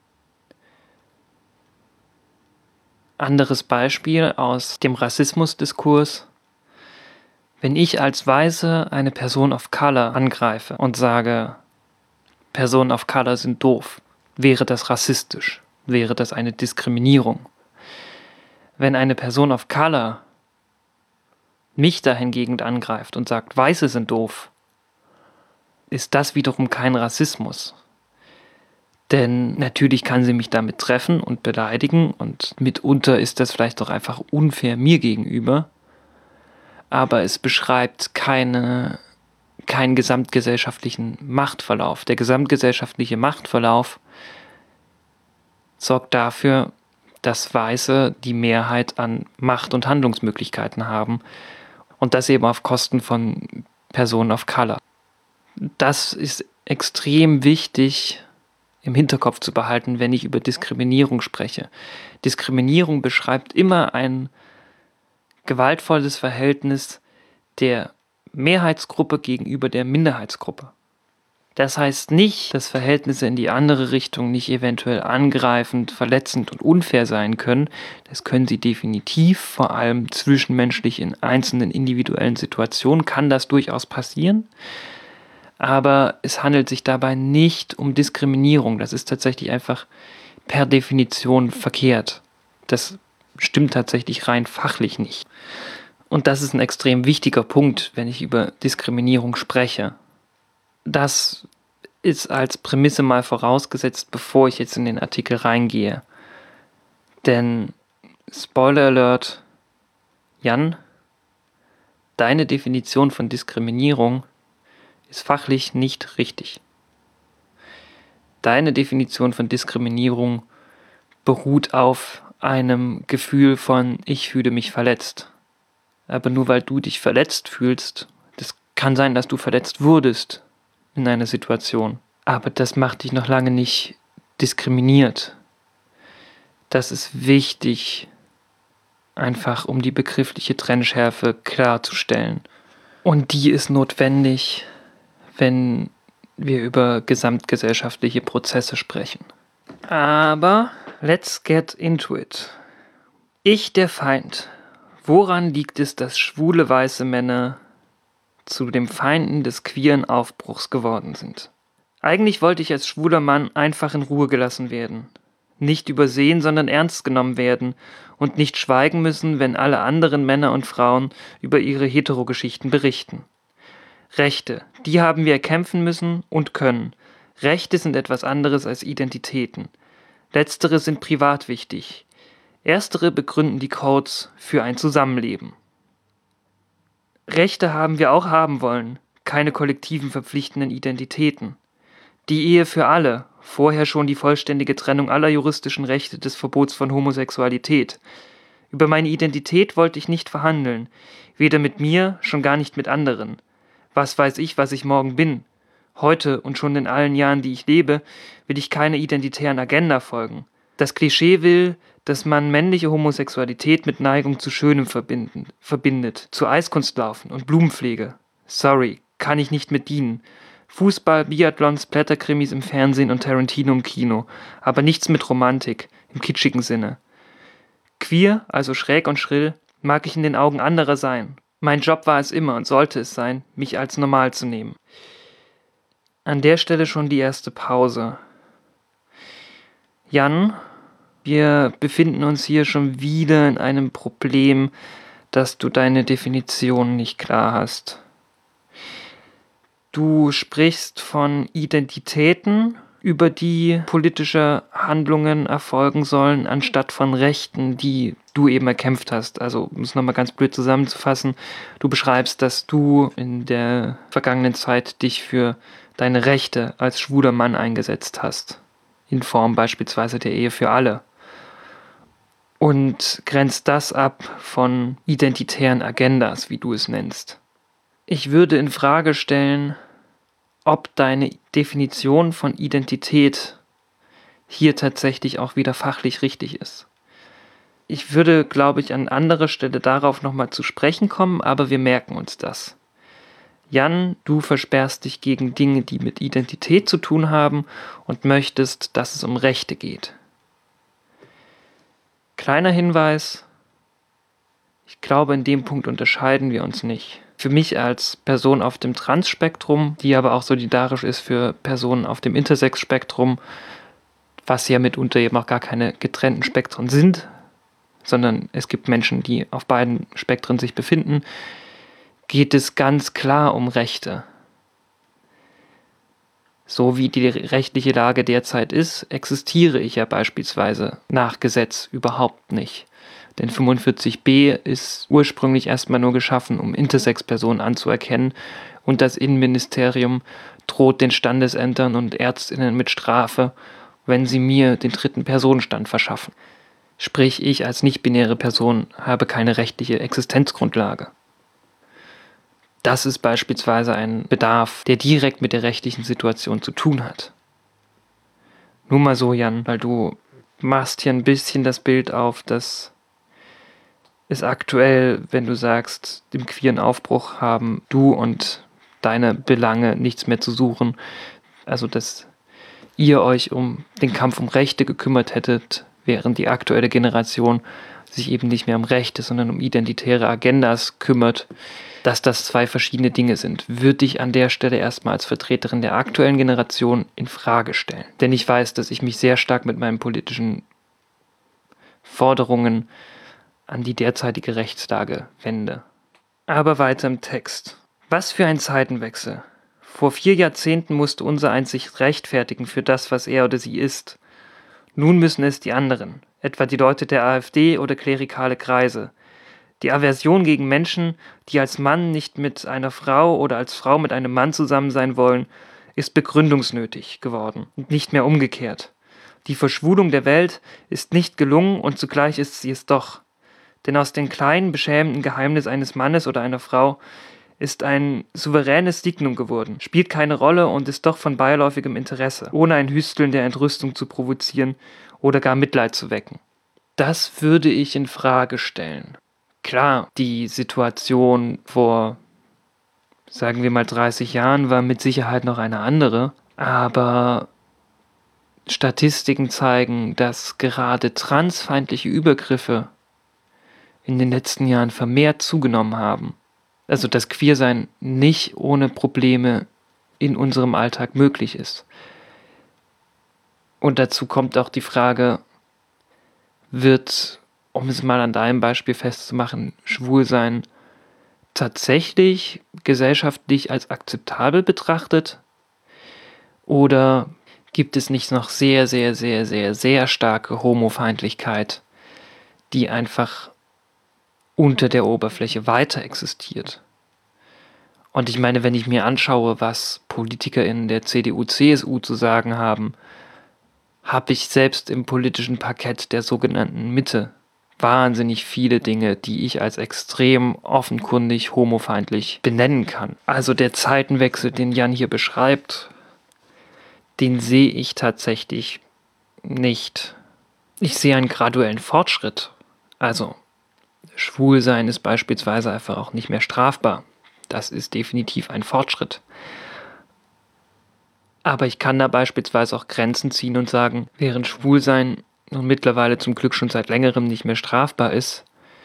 Anderes Beispiel aus dem Rassismusdiskurs. Wenn ich als Weiße eine Person of Color angreife und sage, Personen of Color sind doof, wäre das rassistisch, wäre das eine Diskriminierung. Wenn eine Person of Color mich dahingegen angreift und sagt, Weiße sind doof, ist das wiederum kein Rassismus. Denn natürlich kann sie mich damit treffen und beleidigen und mitunter ist das vielleicht auch einfach unfair mir gegenüber. Aber es beschreibt keine, keinen gesamtgesellschaftlichen Machtverlauf. Der gesamtgesellschaftliche Machtverlauf sorgt dafür, dass Weiße die Mehrheit an Macht- und Handlungsmöglichkeiten haben und das eben auf Kosten von Personen of Color. Das ist extrem wichtig im Hinterkopf zu behalten, wenn ich über Diskriminierung spreche. Diskriminierung beschreibt immer ein gewaltvolles Verhältnis der Mehrheitsgruppe gegenüber der Minderheitsgruppe. Das heißt nicht, dass Verhältnisse in die andere Richtung nicht eventuell angreifend, verletzend und unfair sein können. Das können sie definitiv, vor allem zwischenmenschlich in einzelnen individuellen Situationen kann das durchaus passieren. Aber es handelt sich dabei nicht um Diskriminierung. Das ist tatsächlich einfach per Definition verkehrt. Das stimmt tatsächlich rein fachlich nicht. Und das ist ein extrem wichtiger Punkt, wenn ich über Diskriminierung spreche. Das ist als Prämisse mal vorausgesetzt, bevor ich jetzt in den Artikel reingehe. Denn, Spoiler Alert, Jan, deine Definition von Diskriminierung ist fachlich nicht richtig. Deine Definition von Diskriminierung beruht auf einem Gefühl von ich fühle mich verletzt. Aber nur weil du dich verletzt fühlst, das kann sein, dass du verletzt wurdest in einer Situation. Aber das macht dich noch lange nicht diskriminiert. Das ist wichtig, einfach um die begriffliche Trennschärfe klarzustellen. Und die ist notwendig, wenn wir über gesamtgesellschaftliche Prozesse sprechen. Aber let's get into it. Ich der Feind. Woran liegt es, dass schwule weiße Männer zu den Feinden des queeren Aufbruchs geworden sind? Eigentlich wollte ich als schwuler Mann einfach in Ruhe gelassen werden. Nicht übersehen, sondern ernst genommen werden und nicht schweigen müssen, wenn alle anderen Männer und Frauen über ihre Hetero-Geschichten berichten. Rechte, die haben wir erkämpfen müssen und können. Rechte sind etwas anderes als Identitäten. Letztere sind privat wichtig. Erstere begründen die Codes für ein Zusammenleben. Rechte haben wir auch haben wollen, keine kollektiven verpflichtenden Identitäten. Die Ehe für alle, vorher schon die vollständige Trennung aller juristischen Rechte des Verbots von Homosexualität. Über meine Identität wollte ich nicht verhandeln, weder mit mir, schon gar nicht mit anderen. Was weiß ich, was ich morgen bin? Heute und schon in allen Jahren, die ich lebe, will ich keiner identitären Agenda folgen. Das Klischee will, dass man männliche Homosexualität mit Neigung zu Schönem verbinden, verbindet, zu Eiskunstlaufen und Blumenpflege. Sorry, kann ich nicht mit dienen. Fußball, Biathlons, Blätterkrimis im Fernsehen und Tarantino im Kino, aber nichts mit Romantik, im kitschigen Sinne. Queer, also schräg und schrill, mag ich in den Augen anderer sein. Mein Job war es immer und sollte es sein, mich als normal zu nehmen. An der Stelle schon die erste Pause. Jan, wir befinden uns hier schon wieder in einem Problem, dass du deine Definition nicht klar hast. Du sprichst von Identitäten, über die politische Handlungen erfolgen sollen, anstatt von Rechten, die du eben erkämpft hast. Also, um es nochmal ganz blöd zusammenzufassen, du beschreibst, dass du in der vergangenen Zeit dich für deine Rechte als schwuler Mann eingesetzt hast. In Form beispielsweise der Ehe für alle. Und grenzt das ab von identitären Agendas, wie du es nennst. Ich würde in Frage stellen, ob deine Definition von Identität hier tatsächlich auch wieder fachlich richtig ist. Ich würde, glaube ich, an anderer Stelle darauf nochmal zu sprechen kommen, aber wir merken uns das. Jan, du versperrst dich gegen Dinge, die mit Identität zu tun haben und möchtest, dass es um Rechte geht. Kleiner Hinweis, ich glaube, in dem Punkt unterscheiden wir uns nicht. Für mich als Person auf dem Trans-Spektrum, die aber auch solidarisch ist für Personen auf dem Intersex-Spektrum, was ja mitunter eben auch gar keine getrennten Spektren sind, sondern es gibt Menschen, die auf beiden Spektren sich befinden, geht es ganz klar um Rechte. So wie die rechtliche Lage derzeit ist, existiere ich ja beispielsweise nach Gesetz überhaupt nicht. Denn fünfundvierzig b ist ursprünglich erstmal nur geschaffen, um Intersex-Personen anzuerkennen, und das Innenministerium droht den Standesämtern und ÄrztInnen mit Strafe, wenn sie mir den dritten Personenstand verschaffen. Sprich, ich als nicht-binäre Person habe keine rechtliche Existenzgrundlage. Das ist beispielsweise ein Bedarf, der direkt mit der rechtlichen Situation zu tun hat. Nur mal so, Jan, weil du machst hier ein bisschen das Bild auf, dass es aktuell, wenn du sagst, im queeren Aufbruch haben du und deine Belange nichts mehr zu suchen, also dass ihr euch um den Kampf um Rechte gekümmert hättet, während die aktuelle Generation sich eben nicht mehr um Rechte, sondern um identitäre Agendas kümmert, dass das zwei verschiedene Dinge sind, würde ich an der Stelle erstmal als Vertreterin der aktuellen Generation in Frage stellen. Denn ich weiß, dass ich mich sehr stark mit meinen politischen Forderungen an die derzeitige Rechtslage wende. Aber weiter im Text. Was für ein Zeitenwechsel. Vor vier Jahrzehnten musste unser eins sich rechtfertigen für das, was er oder sie ist. Nun müssen es die anderen, etwa die Leute der AfD oder klerikale Kreise. Die Aversion gegen Menschen, die als Mann nicht mit einer Frau oder als Frau mit einem Mann zusammen sein wollen, ist begründungsnötig geworden und nicht mehr umgekehrt. Die Verschwulung der Welt ist nicht gelungen und zugleich ist sie es doch. Denn aus dem kleinen, beschämenden Geheimnis eines Mannes oder einer Frau ist ein souveränes Dignum geworden, spielt keine Rolle und ist doch von beiläufigem Interesse, ohne ein Hüsteln der Entrüstung zu provozieren oder gar Mitleid zu wecken. Das würde ich in Frage stellen. Klar, die Situation vor, sagen wir mal, dreißig Jahren war mit Sicherheit noch eine andere, aber Statistiken zeigen, dass gerade transfeindliche Übergriffe in den letzten Jahren vermehrt zugenommen haben. Also dass Queersein nicht ohne Probleme in unserem Alltag möglich ist. Und dazu kommt auch die Frage, wird, um es mal an deinem Beispiel festzumachen, Schwulsein tatsächlich gesellschaftlich als akzeptabel betrachtet? Oder gibt es nicht noch sehr, sehr, sehr, sehr, sehr starke Homofeindlichkeit, die einfach unter der Oberfläche weiter existiert? Und ich meine, wenn ich mir anschaue, was PolitikerInnen der C D U, C S U zu sagen haben, habe ich selbst im politischen Parkett der sogenannten Mitte wahnsinnig viele Dinge, die ich als extrem offenkundig homofeindlich benennen kann. Also der Zeitenwechsel, den Jan hier beschreibt, den sehe ich tatsächlich nicht. Ich sehe einen graduellen Fortschritt. Also Schwulsein ist beispielsweise einfach auch nicht mehr strafbar. Das ist definitiv ein Fortschritt. Aber ich kann da beispielsweise auch Grenzen ziehen und sagen, während Schwulsein nun mittlerweile zum Glück schon seit längerem nicht mehr strafbar ist,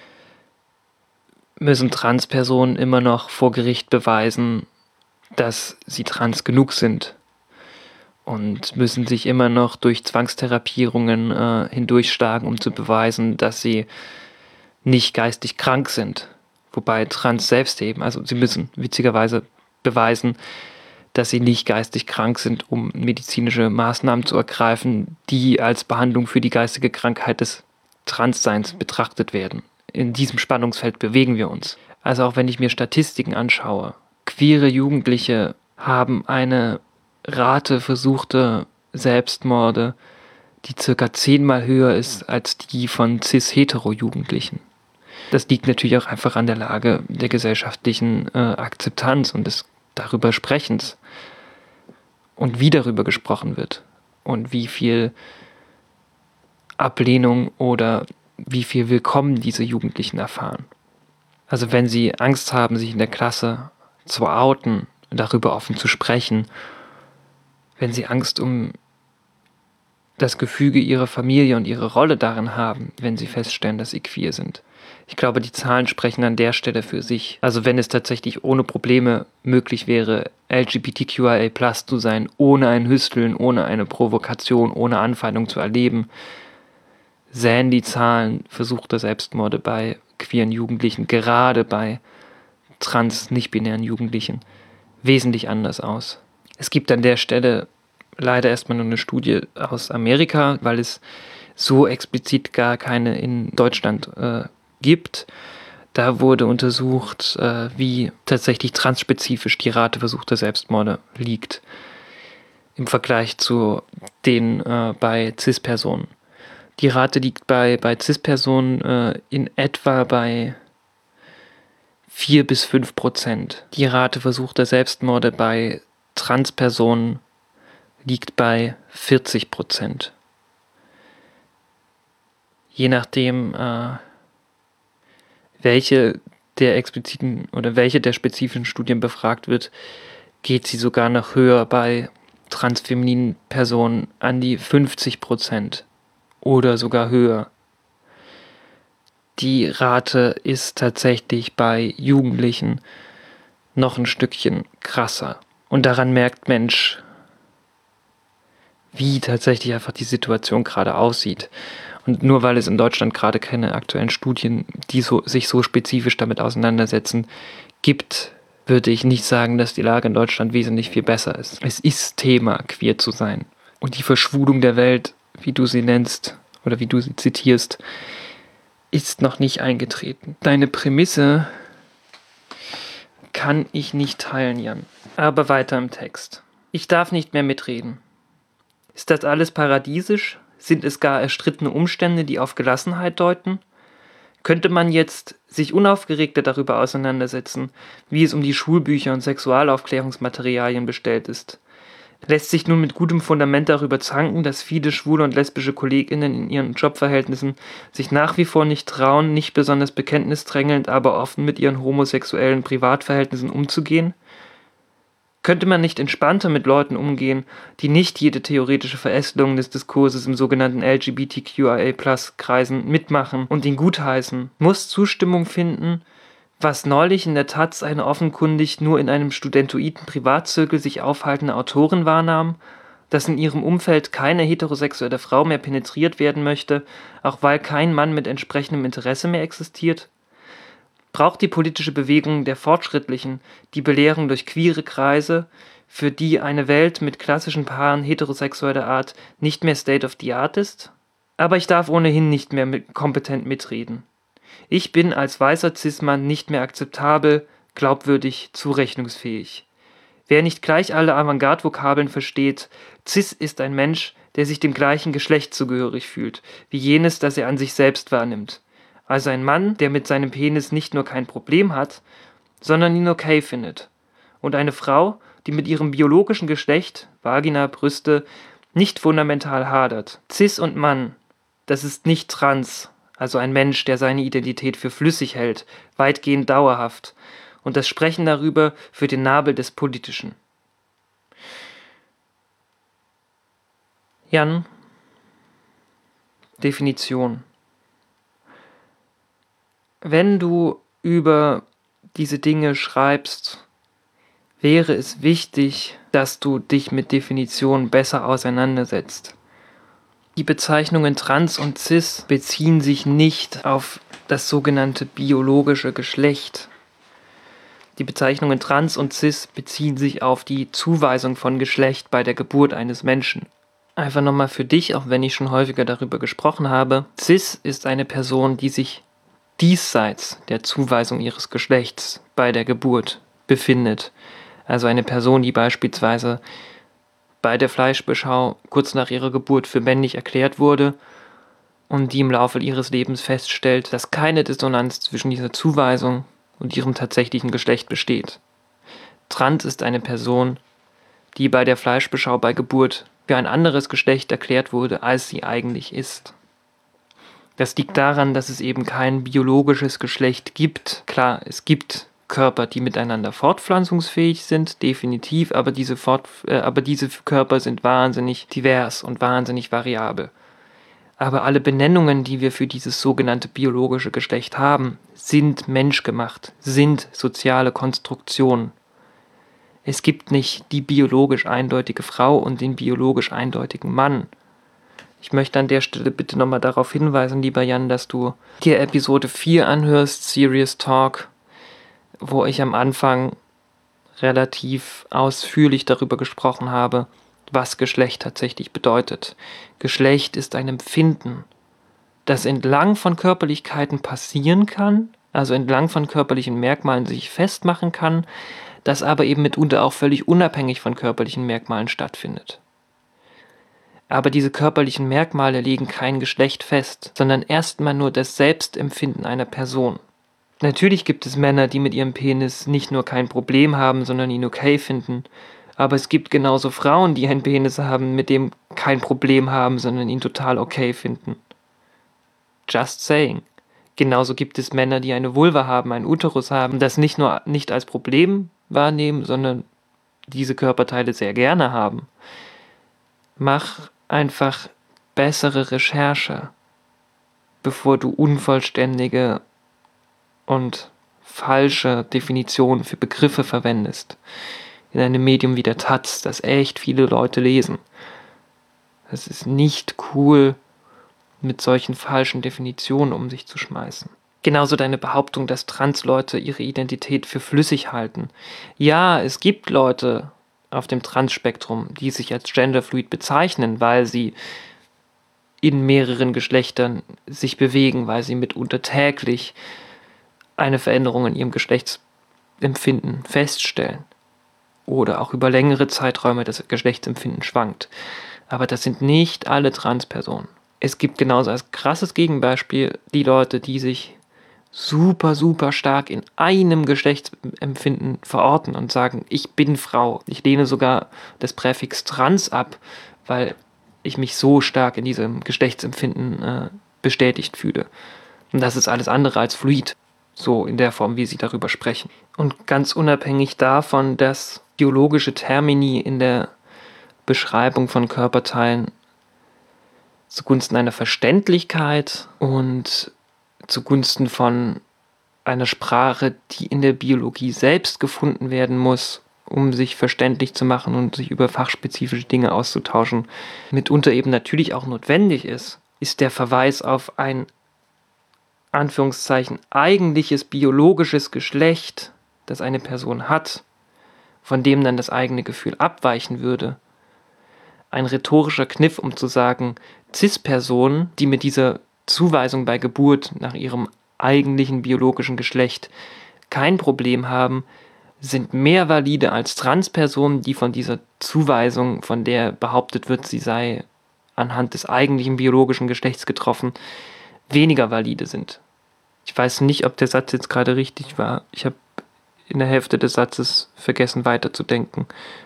müssen Transpersonen immer noch vor Gericht beweisen, dass sie trans genug sind und müssen sich immer noch durch Zwangstherapierungen äh, hindurchschlagen, um zu beweisen, dass sie nicht geistig krank sind. Wobei Trans selbst eben, also sie müssen witzigerweise beweisen, dass sie nicht geistig krank sind, um medizinische Maßnahmen zu ergreifen, die als Behandlung für die geistige Krankheit des Transseins betrachtet werden. In diesem Spannungsfeld bewegen wir uns. Also auch wenn ich mir Statistiken anschaue, queere Jugendliche haben eine Rate versuchter Selbstmorde, die circa zehnmal höher ist als die von cis-hetero-Jugendlichen. Das liegt natürlich auch einfach an der Lage der gesellschaftlichen äh, Akzeptanz und des darüber Sprechens und wie darüber gesprochen wird und wie viel Ablehnung oder wie viel Willkommen diese Jugendlichen erfahren. Also wenn sie Angst haben, sich in der Klasse zu outen, darüber offen zu sprechen, wenn sie Angst um das Gefüge ihrer Familie und ihre Rolle darin haben, wenn sie feststellen, dass sie queer sind. Ich glaube, die Zahlen sprechen an der Stelle für sich. Also wenn es tatsächlich ohne Probleme möglich wäre, L G B T Q I A plus zu sein, ohne ein Hüsteln, ohne eine Provokation, ohne Anfeindung zu erleben, sähen die Zahlen versuchter Selbstmorde bei queeren Jugendlichen, gerade bei trans-nicht-binären Jugendlichen, wesentlich anders aus. Es gibt an der Stelle leider erstmal nur eine Studie aus Amerika, weil es so explizit gar keine in Deutschland äh, gibt. Da wurde untersucht, äh, wie tatsächlich transspezifisch die Rate versuchter Selbstmorde liegt im Vergleich zu den äh, bei Cis-Personen. Die Rate liegt bei, bei Cis-Personen äh, in etwa bei vier bis fünf Prozent. Die Rate versuchter Selbstmorde bei Transpersonen liegt bei vierzig Prozent. Je nachdem, äh, welche der expliziten oder welche der spezifischen Studien befragt wird, geht sie sogar noch höher bei transfemininen Personen an die fünfzig Prozent oder sogar höher. Die Rate ist tatsächlich bei Jugendlichen noch ein Stückchen krasser. Und daran merkt Mensch, wie tatsächlich einfach die Situation gerade aussieht. Und nur weil es in Deutschland gerade keine aktuellen Studien, die so, sich so spezifisch damit auseinandersetzen, gibt, würde ich nicht sagen, dass die Lage in Deutschland wesentlich viel besser ist. Es ist Thema, queer zu sein. Und die Verschwulung der Welt, wie du sie nennst oder wie du sie zitierst, ist noch nicht eingetreten. Deine Prämisse kann ich nicht teilen, Jan. Aber weiter im Text. Ich darf nicht mehr mitreden. Ist das alles paradiesisch? Sind es gar erstrittene Umstände, die auf Gelassenheit deuten? Könnte man jetzt sich unaufgeregter darüber auseinandersetzen, wie es um die Schulbücher und Sexualaufklärungsmaterialien bestellt ist? Lässt sich nun mit gutem Fundament darüber zanken, dass viele schwule und lesbische KollegInnen in ihren Jobverhältnissen sich nach wie vor nicht trauen, nicht besonders bekenntnisdrängelnd, aber offen mit ihren homosexuellen Privatverhältnissen umzugehen? Könnte man nicht entspannter mit Leuten umgehen, die nicht jede theoretische Verästelung des Diskurses im sogenannten L G B T Q I A Plus Kreisen mitmachen und ihn gutheißen? Muss Zustimmung finden, was neulich in der Taz eine offenkundig nur in einem studentoiden Privatzirkel sich aufhaltende Autorin wahrnahm, dass in ihrem Umfeld keine heterosexuelle Frau mehr penetriert werden möchte, auch weil kein Mann mit entsprechendem Interesse mehr existiert? Braucht die politische Bewegung der Fortschrittlichen die Belehrung durch queere Kreise, für die eine Welt mit klassischen Paaren heterosexueller Art nicht mehr State of the Art ist? Aber ich darf ohnehin nicht mehr mit kompetent mitreden. Ich bin als weißer Cis-Mann nicht mehr akzeptabel, glaubwürdig, zurechnungsfähig. Wer nicht gleich alle Avantgarde-Vokabeln versteht, Cis ist ein Mensch, der sich dem gleichen Geschlecht zugehörig fühlt, wie jenes, das er an sich selbst wahrnimmt. Also ein Mann, der mit seinem Penis nicht nur kein Problem hat, sondern ihn okay findet. Und eine Frau, die mit ihrem biologischen Geschlecht, Vagina, Brüste, nicht fundamental hadert. Cis und Mann, das ist nicht trans, also ein Mensch, der seine Identität für flüssig hält, weitgehend dauerhaft. Und das Sprechen darüber für den Nabel des Politischen. Jan, Definition. Wenn du über diese Dinge schreibst, wäre es wichtig, dass du dich mit Definitionen besser auseinandersetzt. Die Bezeichnungen Trans und Cis beziehen sich nicht auf das sogenannte biologische Geschlecht. Die Bezeichnungen Trans und Cis beziehen sich auf die Zuweisung von Geschlecht bei der Geburt eines Menschen. Einfach nochmal für dich, auch wenn ich schon häufiger darüber gesprochen habe. Cis ist eine Person, die sich diesseits der Zuweisung ihres Geschlechts bei der Geburt befindet. Also eine Person, die beispielsweise bei der Fleischbeschau kurz nach ihrer Geburt für männlich erklärt wurde und die im Laufe ihres Lebens feststellt, dass keine Dissonanz zwischen dieser Zuweisung und ihrem tatsächlichen Geschlecht besteht. Trans ist eine Person, die bei der Fleischbeschau bei Geburt für ein anderes Geschlecht erklärt wurde, als sie eigentlich ist. Das liegt daran, dass es eben kein biologisches Geschlecht gibt. Klar, es gibt Körper, die miteinander fortpflanzungsfähig sind, definitiv, aber diese, Fort, äh, aber diese Körper sind wahnsinnig divers und wahnsinnig variabel. Aber alle Benennungen, die wir für dieses sogenannte biologische Geschlecht haben, sind menschgemacht, sind soziale Konstruktionen. Es gibt nicht die biologisch eindeutige Frau und den biologisch eindeutigen Mann. Ich möchte an der Stelle bitte nochmal darauf hinweisen, lieber Jan, dass du dir Episode vier anhörst, Serious Talk, wo ich am Anfang relativ ausführlich darüber gesprochen habe, was Geschlecht tatsächlich bedeutet. Geschlecht ist ein Empfinden, das entlang von Körperlichkeiten passieren kann, also entlang von körperlichen Merkmalen sich festmachen kann, das aber eben mitunter auch völlig unabhängig von körperlichen Merkmalen stattfindet. Aber diese körperlichen Merkmale legen kein Geschlecht fest, sondern erstmal nur das Selbstempfinden einer Person. Natürlich gibt es Männer, die mit ihrem Penis nicht nur kein Problem haben, sondern ihn okay finden. Aber es gibt genauso Frauen, die einen Penis haben, mit dem kein Problem haben, sondern ihn total okay finden. Just saying. Genauso gibt es Männer, die eine Vulva haben, einen Uterus haben, das nicht nur nicht als Problem wahrnehmen, sondern diese Körperteile sehr gerne haben. Mach einfach bessere Recherche, bevor du unvollständige und falsche Definitionen für Begriffe verwendest. In einem Medium wie der Taz, das echt viele Leute lesen. Es ist nicht cool, mit solchen falschen Definitionen um sich zu schmeißen. Genauso deine Behauptung, dass Transleute ihre Identität für flüssig halten. Ja, es gibt Leute auf dem Transspektrum, die sich als genderfluid bezeichnen, weil sie in mehreren Geschlechtern sich bewegen, weil sie mitunter täglich eine Veränderung in ihrem Geschlechtsempfinden feststellen. Oder auch über längere Zeiträume das Geschlechtsempfinden schwankt. Aber das sind nicht alle Transpersonen. Es gibt genauso als krasses Gegenbeispiel die Leute, die sich super, super stark in einem Geschlechtsempfinden verorten und sagen, ich bin Frau. Ich lehne sogar das Präfix trans ab, weil ich mich so stark in diesem Geschlechtsempfinden äh, bestätigt fühle. Und das ist alles andere als fluid, so in der Form, wie sie darüber sprechen. Und ganz unabhängig davon, dass biologische Termini in der Beschreibung von Körperteilen zugunsten einer Verständlichkeit und zugunsten von einer Sprache, die in der Biologie selbst gefunden werden muss, um sich verständlich zu machen und sich über fachspezifische Dinge auszutauschen, mitunter eben natürlich auch notwendig ist, ist der Verweis auf ein Anführungszeichen eigentliches biologisches Geschlecht, das eine Person hat, von dem dann das eigene Gefühl abweichen würde, ein rhetorischer Kniff, um zu sagen, Cis-Personen, die mit dieser Zuweisung bei Geburt nach ihrem eigentlichen biologischen Geschlecht kein Problem haben, sind mehr valide als Transpersonen, die von dieser Zuweisung, von der behauptet wird, sie sei anhand des eigentlichen biologischen Geschlechts getroffen, weniger valide sind. Ich weiß nicht, ob der Satz jetzt gerade richtig war. Ich habe in der Hälfte des Satzes vergessen weiterzudenken.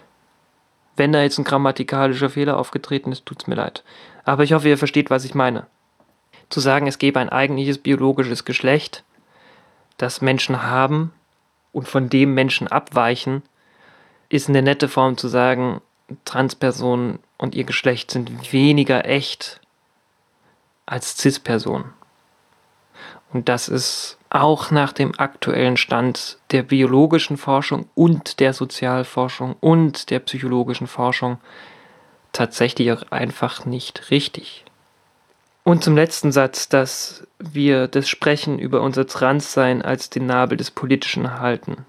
Wenn da jetzt ein grammatikalischer Fehler aufgetreten ist, tut's mir leid. Aber ich hoffe, ihr versteht, was ich meine. Zu sagen, es gäbe ein eigentliches biologisches Geschlecht, das Menschen haben und von dem Menschen abweichen, ist eine nette Form zu sagen, Transpersonen und ihr Geschlecht sind weniger echt als Cis-Personen. Und das ist auch nach dem aktuellen Stand der biologischen Forschung und der Sozialforschung und der psychologischen Forschung tatsächlich auch einfach nicht richtig. Und zum letzten Satz, dass wir das Sprechen über unser Transsein als den Nabel des Politischen halten.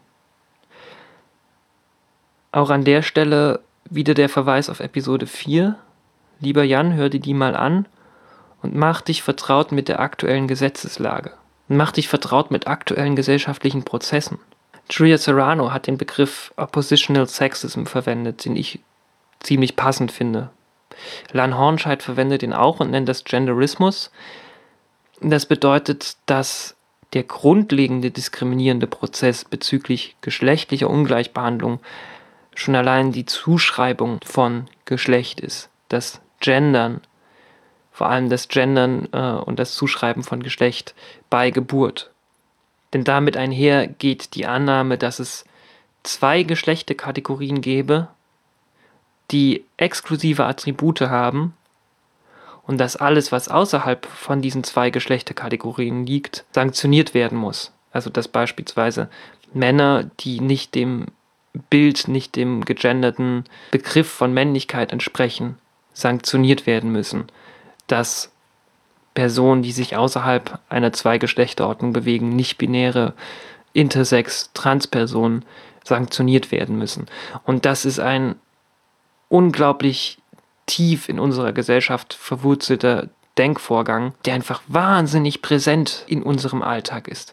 Auch an der Stelle wieder der Verweis auf Episode vier. Lieber Jan, hör dir die mal an und mach dich vertraut mit der aktuellen Gesetzeslage. Und mach dich vertraut mit aktuellen gesellschaftlichen Prozessen. Julia Serrano hat den Begriff Oppositional Sexism verwendet, den ich ziemlich passend finde. Lan Hornscheid verwendet ihn auch und nennt das Genderismus. Das bedeutet, dass der grundlegende diskriminierende Prozess bezüglich geschlechtlicher Ungleichbehandlung schon allein die Zuschreibung von Geschlecht ist. Das Gendern, vor allem das Gendern äh, und das Zuschreiben von Geschlecht bei Geburt. Denn damit einher geht die Annahme, dass es zwei Geschlechterkategorien gäbe, die exklusive Attribute haben und dass alles, was außerhalb von diesen zwei Geschlechterkategorien liegt, sanktioniert werden muss. Also dass beispielsweise Männer, die nicht dem Bild, nicht dem gegenderten Begriff von Männlichkeit entsprechen, sanktioniert werden müssen. Dass Personen, die sich außerhalb einer Zweigeschlechterordnung bewegen, nicht-binäre, intersex, Transpersonen, sanktioniert werden müssen. Und das ist ein unglaublich tief in unserer Gesellschaft verwurzelter Denkvorgang, der einfach wahnsinnig präsent in unserem Alltag ist.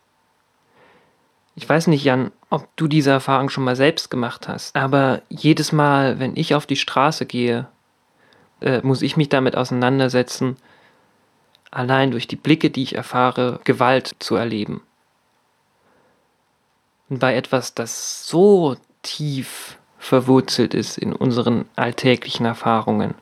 Ich weiß nicht, Jan, ob du diese Erfahrung schon mal selbst gemacht hast, aber jedes Mal, wenn ich auf die Straße gehe, äh, muss ich mich damit auseinandersetzen, allein durch die Blicke, die ich erfahre, Gewalt zu erleben. Und bei etwas, das so tief verwurzelt ist in unseren alltäglichen Erfahrungen,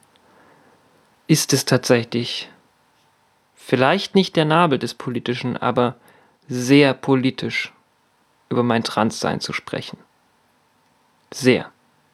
ist es tatsächlich vielleicht nicht der Nabel des Politischen, aber sehr politisch, über mein Transsein zu sprechen. Sehr.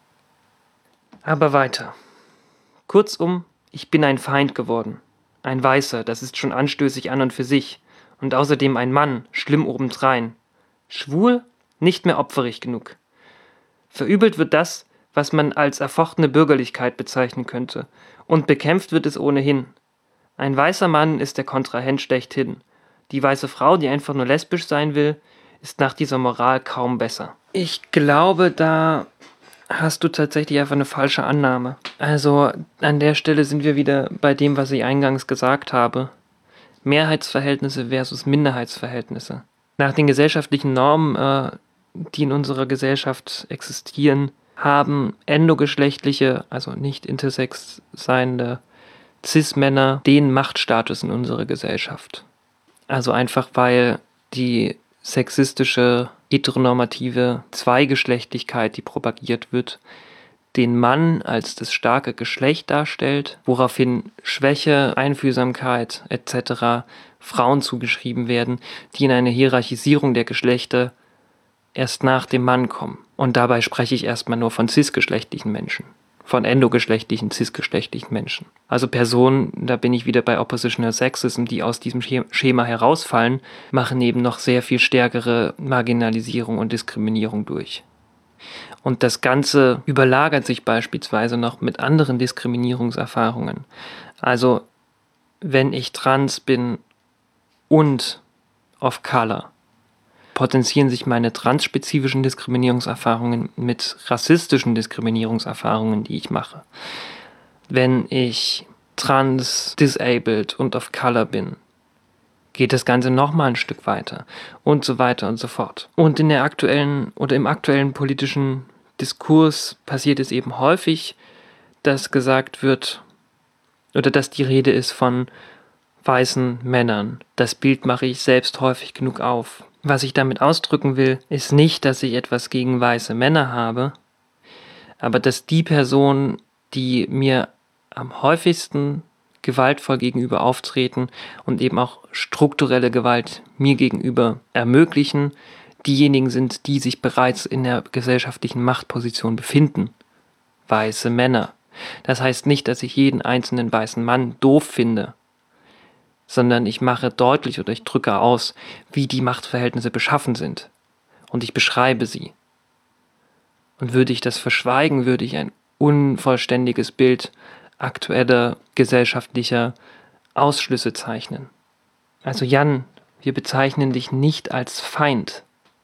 Aber weiter. Kurzum, ich bin ein Feind geworden. Ein Weißer, das ist schon anstößig an und für sich. Und außerdem ein Mann, schlimm obendrein. Schwul, nicht mehr opferig genug. Verübelt wird das, was man als erfochtene Bürgerlichkeit bezeichnen könnte. Und bekämpft wird es ohnehin. Ein weißer Mann ist der Kontrahent schlechthin. Die weiße Frau, die einfach nur lesbisch sein will, ist nach dieser Moral kaum besser. Ich glaube, da hast du tatsächlich einfach eine falsche Annahme. Also an der Stelle sind wir wieder bei dem, was ich eingangs gesagt habe. Mehrheitsverhältnisse versus Minderheitsverhältnisse. Nach den gesellschaftlichen Normen, äh, die in unserer Gesellschaft existieren, haben endogeschlechtliche, also nicht intersex seiende Cis-Männer den Machtstatus in unserer Gesellschaft. Also einfach, weil die sexistische, heteronormative Zweigeschlechtlichkeit, die propagiert wird, den Mann als das starke Geschlecht darstellt, woraufhin Schwäche, Einfühlsamkeit et cetera Frauen zugeschrieben werden, die in eine Hierarchisierung der Geschlechter erst nach dem Mann kommen. Und dabei spreche ich erstmal nur von cisgeschlechtlichen Menschen, von endogeschlechtlichen, cisgeschlechtlichen Menschen. Also Personen, da bin ich wieder bei Oppositional Sexism, die aus diesem Schema herausfallen, machen eben noch sehr viel stärkere Marginalisierung und Diskriminierung durch. Und das Ganze überlagert sich beispielsweise noch mit anderen Diskriminierungserfahrungen. Also wenn ich trans bin und of color, potenzieren sich meine transspezifischen Diskriminierungserfahrungen mit rassistischen Diskriminierungserfahrungen, die ich mache. Wenn ich trans, disabled und of color bin, geht das Ganze nochmal ein Stück weiter und so weiter und so fort. Und in der aktuellen oder im aktuellen politischen Diskurs passiert es eben häufig, dass gesagt wird oder dass die Rede ist von weißen Männern. Das Bild mache ich selbst häufig genug auf. Was ich damit ausdrücken will, ist nicht, dass ich etwas gegen weiße Männer habe, aber dass die Personen, die mir am häufigsten gewaltvoll gegenüber auftreten und eben auch strukturelle Gewalt mir gegenüber ermöglichen, diejenigen sind, die sich bereits in der gesellschaftlichen Machtposition befinden. Weiße Männer. Das heißt nicht, dass ich jeden einzelnen weißen Mann doof finde, sondern ich mache deutlich oder ich drücke aus, wie die Machtverhältnisse beschaffen sind. Und ich beschreibe sie. Und würde ich das verschweigen, würde ich ein unvollständiges Bild aktueller gesellschaftlicher Ausschlüsse zeichnen. Also Jan, wir bezeichnen dich nicht als Feind.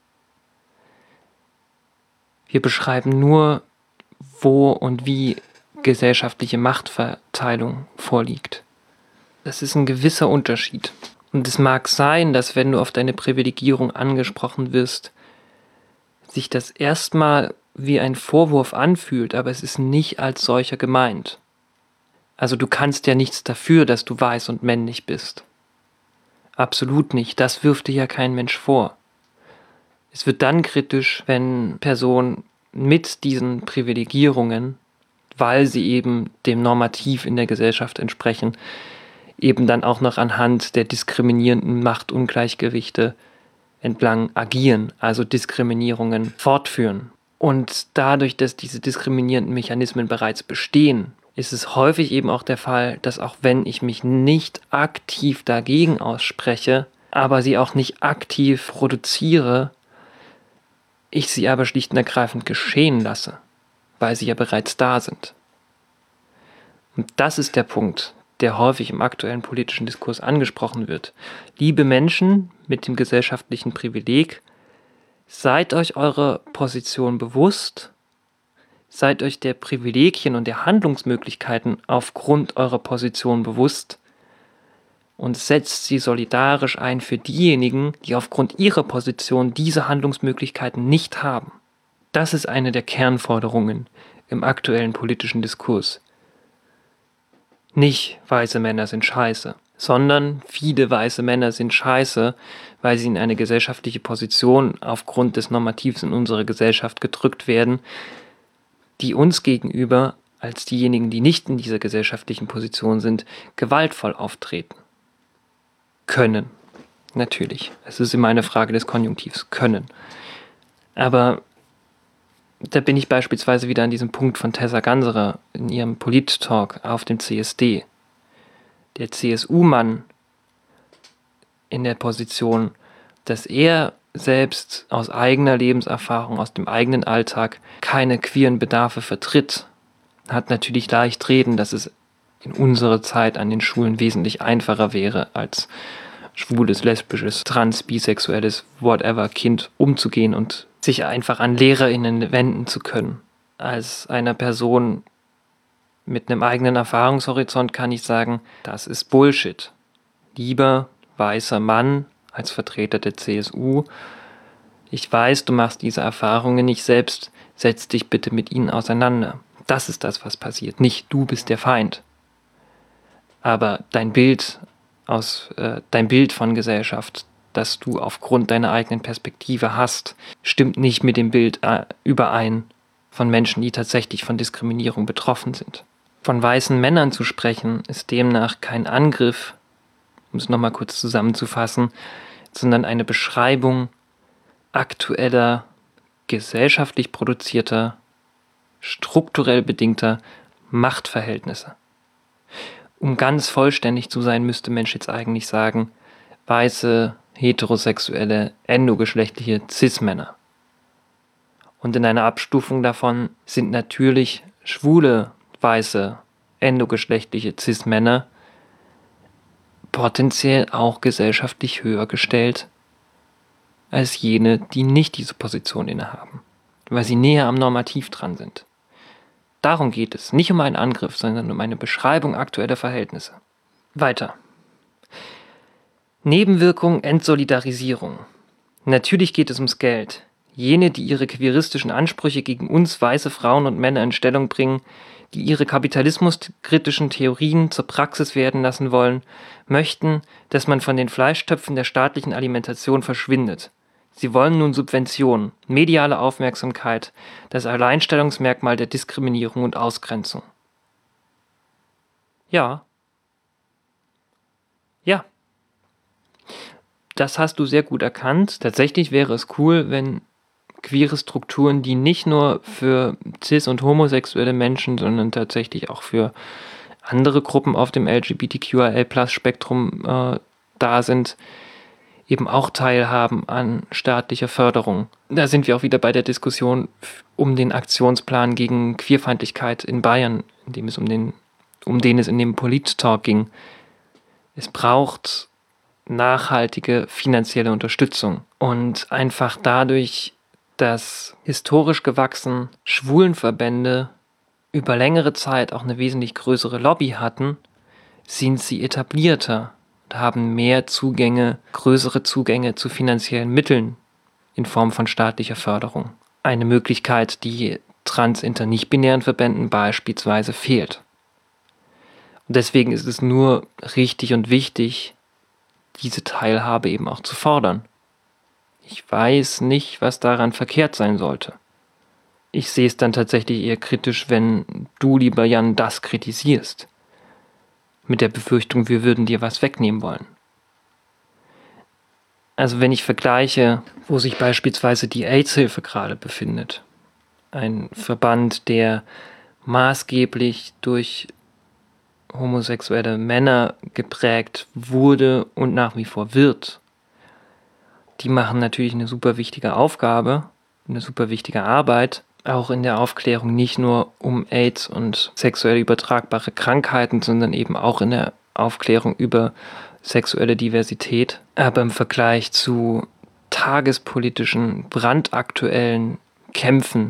Wir beschreiben nur, wo und wie gesellschaftliche Machtverteilung vorliegt. Das ist ein gewisser Unterschied. Und es mag sein, dass wenn du auf deine Privilegierung angesprochen wirst, sich das erstmal wie ein Vorwurf anfühlt, aber es ist nicht als solcher gemeint. Also du kannst ja nichts dafür, dass du weiß und männlich bist. Absolut nicht, das wirft dir ja kein Mensch vor. Es wird dann kritisch, wenn Personen mit diesen Privilegierungen, weil sie eben dem Normativ in der Gesellschaft entsprechen, eben dann auch noch anhand der diskriminierenden Machtungleichgewichte entlang agieren, also Diskriminierungen fortführen. Und dadurch, dass diese diskriminierenden Mechanismen bereits bestehen, ist es häufig eben auch der Fall, dass auch wenn ich mich nicht aktiv dagegen ausspreche, aber sie auch nicht aktiv produziere, ich sie aber schlicht und ergreifend geschehen lasse, weil sie ja bereits da sind. Und das ist der Punkt, der häufig im aktuellen politischen Diskurs angesprochen wird. Liebe Menschen mit dem gesellschaftlichen Privileg, Seid euch eurer Position bewusst, seid euch der Privilegien und der Handlungsmöglichkeiten aufgrund eurer Position bewusst und setzt sie solidarisch ein für diejenigen, die aufgrund ihrer Position diese Handlungsmöglichkeiten nicht haben. Das ist eine der Kernforderungen im aktuellen politischen Diskurs. Nicht weiße Männer sind scheiße, sondern viele weiße Männer sind scheiße, weil sie in eine gesellschaftliche Position aufgrund des Normativs in unserer Gesellschaft gedrückt werden, die uns gegenüber, als diejenigen, die nicht in dieser gesellschaftlichen Position sind, gewaltvoll auftreten können. Natürlich, es ist immer eine Frage des Konjunktivs, können. Aber da bin ich beispielsweise wieder an diesem Punkt von Tessa Ganserer in ihrem Polit-Talk auf dem C S D. Der C S U-Mann in der Position, dass er selbst aus eigener Lebenserfahrung, aus dem eigenen Alltag keine queeren Bedarfe vertritt, hat natürlich leicht reden, dass es in unserer Zeit an den Schulen wesentlich einfacher wäre, als schwules, lesbisches, trans, bisexuelles, whatever Kind umzugehen und sich einfach an LehrerInnen wenden zu können. Als einer Person mit einem eigenen Erfahrungshorizont kann ich sagen, das ist Bullshit. Lieber weißer Mann als Vertreter der C S U, ich weiß, du machst diese Erfahrungen nicht selbst, setz dich bitte mit ihnen auseinander. Das ist das, was passiert. Nicht du bist der Feind. Aber dein Bild aus, äh, dein Bild von Gesellschaft, das du aufgrund deiner eigenen Perspektive hast, stimmt nicht mit dem Bild äh, überein von Menschen, die tatsächlich von Diskriminierung betroffen sind. Von weißen Männern zu sprechen, ist demnach kein Angriff, um es nochmal kurz zusammenzufassen, sondern eine Beschreibung aktueller, gesellschaftlich produzierter, strukturell bedingter Machtverhältnisse. Um ganz vollständig zu sein, müsste Mensch jetzt eigentlich sagen, weiße, heterosexuelle, endogeschlechtliche Cis-Männer. Und in einer Abstufung davon sind natürlich schwule, weiße, endogeschlechtliche Cis-Männer potenziell auch gesellschaftlich höher gestellt als jene, die nicht diese Position innehaben, weil sie näher am Normativ dran sind. Darum geht es, nicht um einen Angriff, sondern um eine Beschreibung aktueller Verhältnisse. Weiter. Nebenwirkung Entsolidarisierung. Natürlich geht es ums Geld. Jene, die ihre queeristischen Ansprüche gegen uns weiße Frauen und Männer in Stellung bringen, die ihre kapitalismuskritischen Theorien zur Praxis werden lassen wollen, möchten, dass man von den Fleischtöpfen der staatlichen Alimentation verschwindet. Sie wollen nun Subventionen, mediale Aufmerksamkeit, das Alleinstellungsmerkmal der Diskriminierung und Ausgrenzung. Ja. Ja. Das hast du sehr gut erkannt. Tatsächlich wäre es cool, wenn queere Strukturen, die nicht nur für cis- und homosexuelle Menschen, sondern tatsächlich auch für andere Gruppen auf dem L G B T Q I A Plus Spektrum äh, da sind, eben auch teilhaben an staatlicher Förderung. Da sind wir auch wieder bei der Diskussion um den Aktionsplan gegen Queerfeindlichkeit in Bayern, in dem es um den, um den es in dem Polit-Talk ging. Es braucht nachhaltige finanzielle Unterstützung und einfach dadurch, dass historisch gewachsen Schwulenverbände über längere Zeit auch eine wesentlich größere Lobby hatten, sind sie etablierter und haben mehr Zugänge, größere Zugänge zu finanziellen Mitteln in Form von staatlicher Förderung. Eine Möglichkeit, die trans-inter nicht-binären Verbänden beispielsweise fehlt. Und deswegen ist es nur richtig und wichtig, diese Teilhabe eben auch zu fordern. Ich weiß nicht, was daran verkehrt sein sollte. Ich sehe es dann tatsächlich eher kritisch, wenn du, lieber Jan, das kritisierst. Mit der Befürchtung, wir würden dir was wegnehmen wollen. Also wenn ich vergleiche, wo sich beispielsweise die AIDS-Hilfe gerade befindet, ein Verband, der maßgeblich durch homosexuelle Männer geprägt wurde und nach wie vor wird, die machen natürlich eine super wichtige Aufgabe, eine super wichtige Arbeit, auch in der Aufklärung nicht nur um AIDS und sexuell übertragbare Krankheiten, sondern eben auch in der Aufklärung über sexuelle Diversität. Aber im Vergleich zu tagespolitischen, brandaktuellen Kämpfen,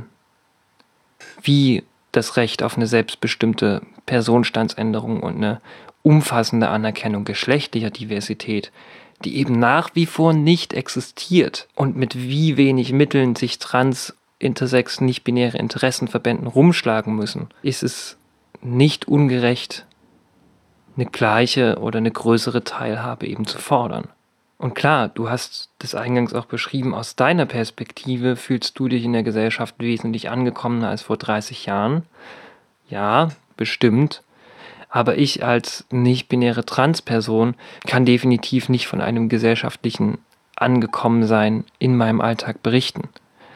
wie das Recht auf eine selbstbestimmte Personenstandsänderung und eine umfassende Anerkennung geschlechtlicher Diversität, die eben nach wie vor nicht existiert und mit wie wenig Mitteln sich trans-, intersex-, nicht-binäre Interessenverbänden rumschlagen müssen, ist es nicht ungerecht, eine gleiche oder eine größere Teilhabe eben zu fordern. Und klar, du hast das eingangs auch beschrieben, aus deiner Perspektive fühlst du dich in der Gesellschaft wesentlich angekommener als vor dreißig Jahren. Ja, bestimmt. Aber ich als nicht-binäre Transperson kann definitiv nicht von einem gesellschaftlichen Angekommensein in meinem Alltag berichten.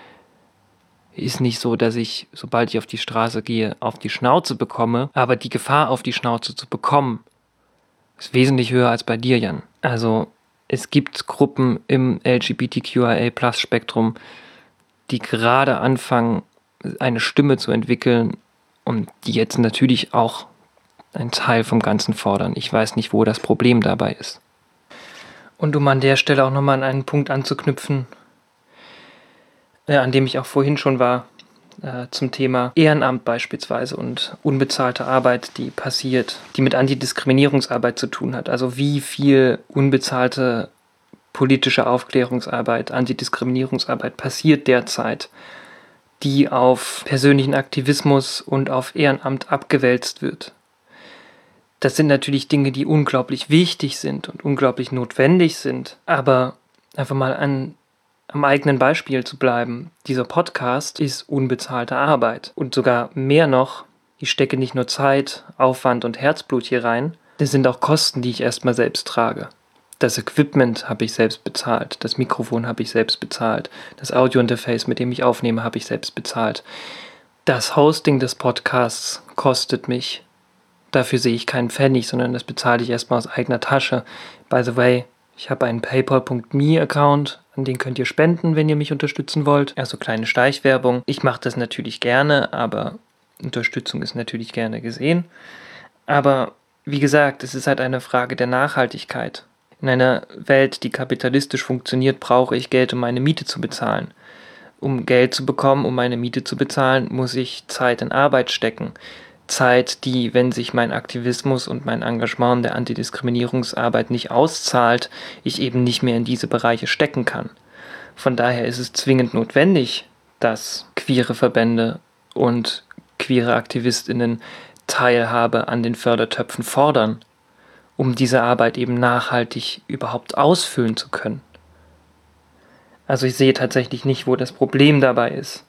Ist nicht so, dass ich, sobald ich auf die Straße gehe, auf die Schnauze bekomme, aber die Gefahr, auf die Schnauze zu bekommen, ist wesentlich höher als bei dir, Jan. Also es gibt Gruppen im L G B T Q I A Plus Spektrum, die gerade anfangen, eine Stimme zu entwickeln und die jetzt natürlich auch einen Teil vom Ganzen fordern. Ich weiß nicht, wo das Problem dabei ist. Und um an der Stelle auch nochmal an einen Punkt anzuknüpfen, äh, an dem ich auch vorhin schon war, äh, zum Thema Ehrenamt beispielsweise und unbezahlte Arbeit, die passiert, die mit Antidiskriminierungsarbeit zu tun hat. Also wie viel unbezahlte politische Aufklärungsarbeit, Antidiskriminierungsarbeit passiert derzeit, die auf persönlichen Aktivismus und auf Ehrenamt abgewälzt wird. Das sind natürlich Dinge, die unglaublich wichtig sind und unglaublich notwendig sind. Aber einfach mal an, am eigenen Beispiel zu bleiben. Dieser Podcast ist unbezahlte Arbeit. Und sogar mehr noch, ich stecke nicht nur Zeit, Aufwand und Herzblut hier rein. Das sind auch Kosten, die ich erstmal selbst trage. Das Equipment habe ich selbst bezahlt. Das Mikrofon habe ich selbst bezahlt. Das Audiointerface, mit dem ich aufnehme, habe ich selbst bezahlt. Das Hosting des Podcasts kostet mich. Dafür sehe ich keinen Pfennig, sondern das bezahle ich erstmal aus eigener Tasche. By the way, ich habe einen paypal Punkt me Account, an den könnt ihr spenden, wenn ihr mich unterstützen wollt. Also kleine Schleichwerbung. Ich mache das natürlich gerne, aber Unterstützung ist natürlich gerne gesehen. Aber wie gesagt, es ist halt eine Frage der Nachhaltigkeit. In einer Welt, die kapitalistisch funktioniert, brauche ich Geld, um meine Miete zu bezahlen. Um Geld zu bekommen, um meine Miete zu bezahlen, muss ich Zeit in Arbeit stecken. Zeit, die, wenn sich mein Aktivismus und mein Engagement der Antidiskriminierungsarbeit nicht auszahlt, ich eben nicht mehr in diese Bereiche stecken kann. Von daher ist es zwingend notwendig, dass queere Verbände und queere AktivistInnen Teilhabe an den Fördertöpfen fordern, um diese Arbeit eben nachhaltig überhaupt ausfüllen zu können. Also ich sehe tatsächlich nicht, wo das Problem dabei ist,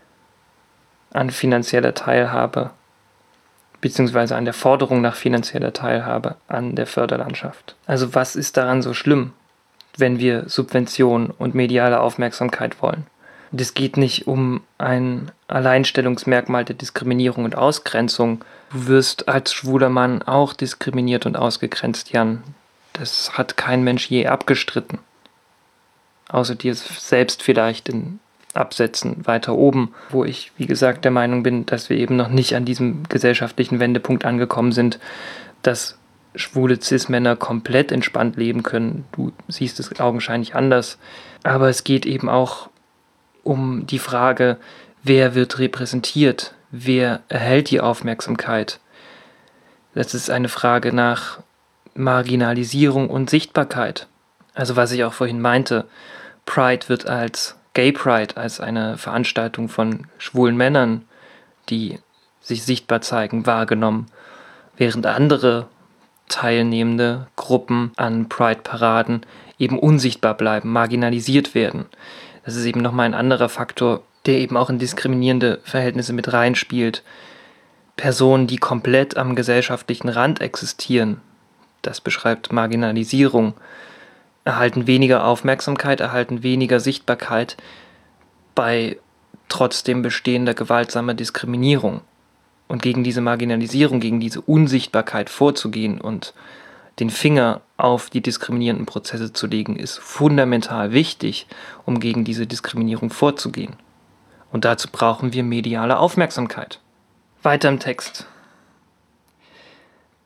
an finanzieller Teilhabe beziehungsweise an der Forderung nach finanzieller Teilhabe an der Förderlandschaft. Also was ist daran so schlimm, wenn wir Subventionen und mediale Aufmerksamkeit wollen? Und es geht nicht um ein Alleinstellungsmerkmal der Diskriminierung und Ausgrenzung. Du wirst als schwuler Mann auch diskriminiert und ausgegrenzt, Jan. Das hat kein Mensch je abgestritten. Außer dir selbst vielleicht in Absätzen weiter oben, wo ich, wie gesagt, der Meinung bin, dass wir eben noch nicht an diesem gesellschaftlichen Wendepunkt angekommen sind, dass schwule Cis-Männer komplett entspannt leben können. Du siehst es augenscheinlich anders. Aber es geht eben auch um die Frage, wer wird repräsentiert? Wer erhält die Aufmerksamkeit? Das ist eine Frage nach Marginalisierung und Sichtbarkeit. Also was ich auch vorhin meinte, Pride wird als Gay Pride, als eine Veranstaltung von schwulen Männern, die sich sichtbar zeigen, wahrgenommen, während andere teilnehmende Gruppen an Pride-Paraden eben unsichtbar bleiben, marginalisiert werden. Das ist eben nochmal ein anderer Faktor, der eben auch in diskriminierende Verhältnisse mit reinspielt. Personen, die komplett am gesellschaftlichen Rand existieren, das beschreibt Marginalisierung, erhalten weniger Aufmerksamkeit, erhalten weniger Sichtbarkeit bei trotzdem bestehender gewaltsamer Diskriminierung. Und gegen diese Marginalisierung, gegen diese Unsichtbarkeit vorzugehen und den Finger auf die diskriminierenden Prozesse zu legen, ist fundamental wichtig, um gegen diese Diskriminierung vorzugehen. Und dazu brauchen wir mediale Aufmerksamkeit. Weiter im Text.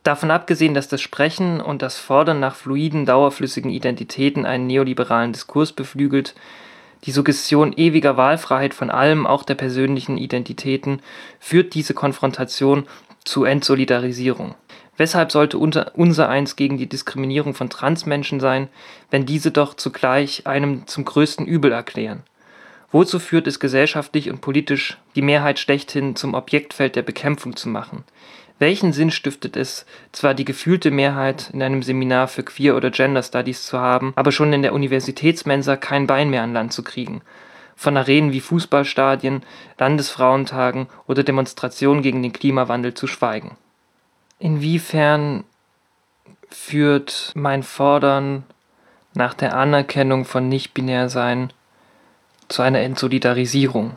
Davon abgesehen, dass das Sprechen und das Fordern nach fluiden, dauerflüssigen Identitäten einen neoliberalen Diskurs beflügelt, die Suggestion ewiger Wahlfreiheit von allem, auch der persönlichen Identitäten, führt diese Konfrontation zu Entsolidarisierung. Weshalb sollte unter unsereins gegen die Diskriminierung von Transmenschen sein, wenn diese doch zugleich einem zum größten Übel erklären? Wozu führt es gesellschaftlich und politisch, die Mehrheit schlechthin zum Objektfeld der Bekämpfung zu machen? Welchen Sinn stiftet es, zwar die gefühlte Mehrheit in einem Seminar für Queer- oder Gender Studies zu haben, aber schon in der Universitätsmensa kein Bein mehr an Land zu kriegen? Von Arenen wie Fußballstadien, Landesfrauentagen oder Demonstrationen gegen den Klimawandel zu schweigen. Inwiefern führt mein Fordern nach der Anerkennung von Nicht-Binär-Sein zu einer Entsolidarisierung?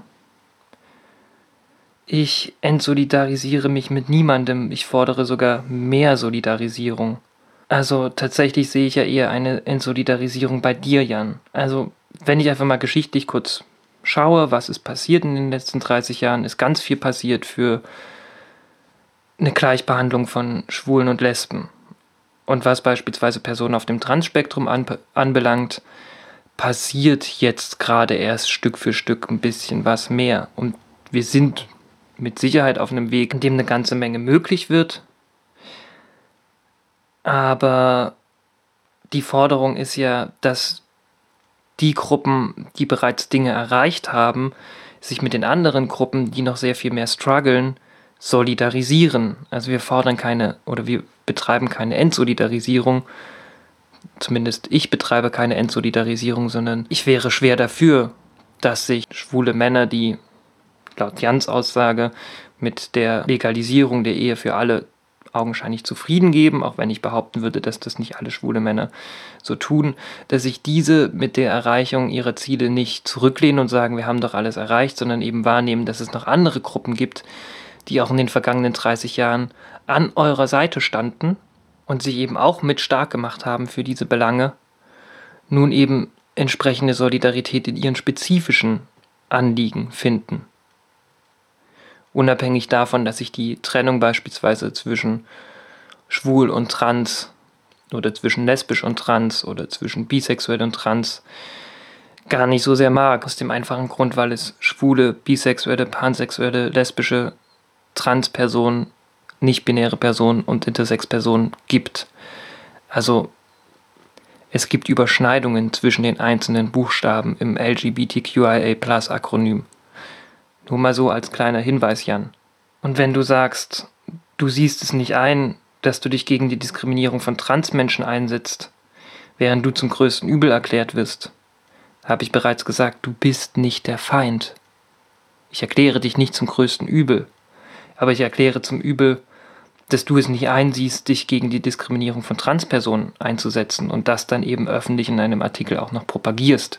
Ich entsolidarisiere mich mit niemandem, ich fordere sogar mehr Solidarisierung. Also tatsächlich sehe ich ja eher eine Entsolidarisierung bei dir, Jan. Also wenn ich einfach mal geschichtlich kurz schaue, was ist passiert in den letzten dreißig Jahren, ist ganz viel passiert für eine Gleichbehandlung von Schwulen und Lesben. Und was beispielsweise Personen auf dem Transspektrum anbe- anbelangt, passiert jetzt gerade erst Stück für Stück ein bisschen was mehr. Und wir sind mit Sicherheit auf einem Weg, in dem eine ganze Menge möglich wird. Aber die Forderung ist ja, dass die Gruppen, die bereits Dinge erreicht haben, sich mit den anderen Gruppen, die noch sehr viel mehr strugglen, solidarisieren. Also wir fordern keine oder wir betreiben keine Entsolidarisierung. Zumindest ich betreibe keine Entsolidarisierung, sondern ich wäre schwer dafür, dass sich schwule Männer, die laut Jans Aussage mit der Legalisierung der Ehe für alle augenscheinlich zufrieden geben, auch wenn ich behaupten würde, dass das nicht alle schwule Männer so tun, dass sich diese mit der Erreichung ihrer Ziele nicht zurücklehnen und sagen, wir haben doch alles erreicht, sondern eben wahrnehmen, dass es noch andere Gruppen gibt, die auch in den vergangenen dreißig Jahren an eurer Seite standen und sich eben auch mit stark gemacht haben für diese Belange, nun eben entsprechende Solidarität in ihren spezifischen Anliegen finden. Unabhängig davon, dass ich die Trennung beispielsweise zwischen schwul und trans oder zwischen lesbisch und trans oder zwischen bisexuell und trans gar nicht so sehr mag. Aus dem einfachen Grund, weil es schwule, bisexuelle, pansexuelle, lesbische, Transpersonen, nicht-binäre Personen und Intersex-Personen gibt. Also es gibt Überschneidungen zwischen den einzelnen Buchstaben im L G B T Q I A Plus Akronym. Nur mal so als kleiner Hinweis, Jan. Und wenn du sagst, du siehst es nicht ein, dass du dich gegen die Diskriminierung von Transmenschen einsetzt, während du zum größten Übel erklärt wirst, habe ich bereits gesagt, du bist nicht der Feind. Ich erkläre dich nicht zum größten Übel, aber ich erkläre zum Übel, dass du es nicht einsiehst, dich gegen die Diskriminierung von Transpersonen einzusetzen und das dann eben öffentlich in einem Artikel auch noch propagierst.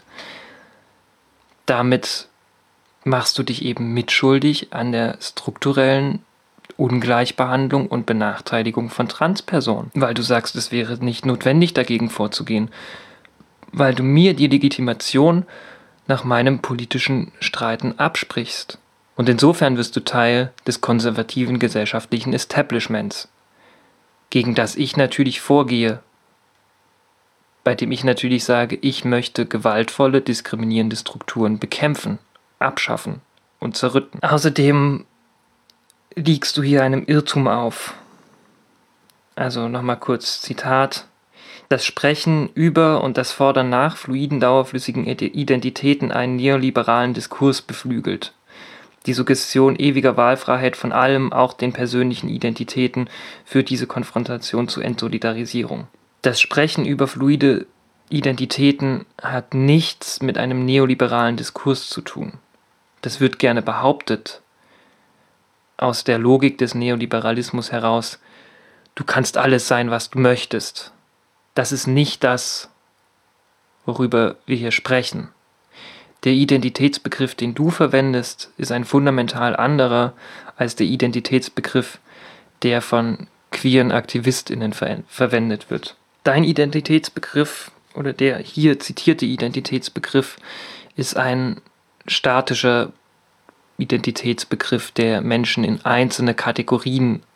Damit machst du dich eben mitschuldig an der strukturellen Ungleichbehandlung und Benachteiligung von Transpersonen, weil du sagst, es wäre nicht notwendig, dagegen vorzugehen, weil du mir die Legitimation nach meinem politischen Streiten absprichst. Und insofern wirst du Teil des konservativen gesellschaftlichen Establishments, gegen das ich natürlich vorgehe, bei dem ich natürlich sage, ich möchte gewaltvolle, diskriminierende Strukturen bekämpfen, abschaffen und zerrütten. Außerdem liegst du hier einem Irrtum auf. Also nochmal kurz Zitat. Das Sprechen über und das Fordern nach fluiden, dauerflüssigen Identitäten einen neoliberalen Diskurs beflügelt. Die Suggestion ewiger Wahlfreiheit von allem, auch den persönlichen Identitäten, führt diese Konfrontation zu Entsolidarisierung. Das Sprechen über fluide Identitäten hat nichts mit einem neoliberalen Diskurs zu tun. Das wird gerne behauptet, aus der Logik des Neoliberalismus heraus, du kannst alles sein, was du möchtest. Das ist nicht das, worüber wir hier sprechen. Der Identitätsbegriff, den du verwendest, ist ein fundamental anderer als der Identitätsbegriff, der von queeren AktivistInnen ver- verwendet wird. Dein Identitätsbegriff oder der hier zitierte Identitätsbegriff ist ein statischer Identitätsbegriff, der Menschen in einzelne Kategorien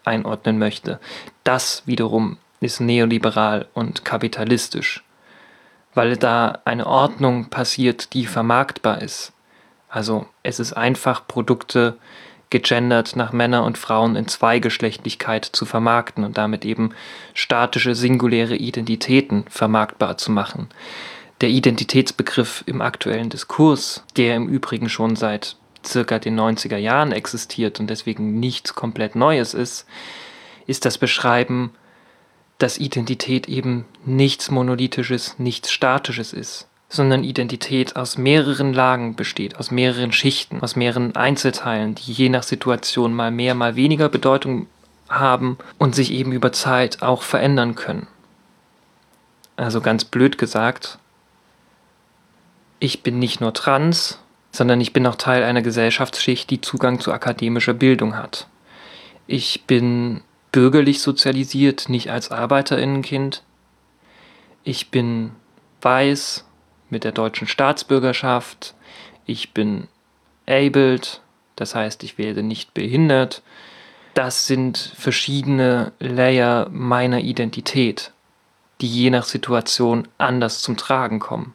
einordnen möchte. Das wiederum ist neoliberal und kapitalistisch, weil da eine Ordnung passiert, die vermarktbar ist. Also es ist einfach, Produkte gegendert nach Männer und Frauen in Zweigeschlechtlichkeit zu vermarkten und damit eben statische, singuläre Identitäten vermarktbar zu machen. Der Identitätsbegriff im aktuellen Diskurs, der im Übrigen schon seit circa den neunziger Jahren existiert und deswegen nichts komplett Neues ist, ist das Beschreiben, dass Identität eben nichts Monolithisches, nichts Statisches ist, sondern Identität aus mehreren Lagen besteht, aus mehreren Schichten, aus mehreren Einzelteilen, die je nach Situation mal mehr, mal weniger Bedeutung haben und sich eben über Zeit auch verändern können. Also ganz blöd gesagt, ich bin nicht nur trans, sondern ich bin auch Teil einer Gesellschaftsschicht, die Zugang zu akademischer Bildung hat. Ich bin bürgerlich sozialisiert, nicht als Arbeiterinnenkind. Ich bin weiß mit der deutschen Staatsbürgerschaft. Ich bin abled, das heißt, ich werde nicht behindert. Das sind verschiedene Layer meiner Identität, die je nach Situation anders zum Tragen kommen.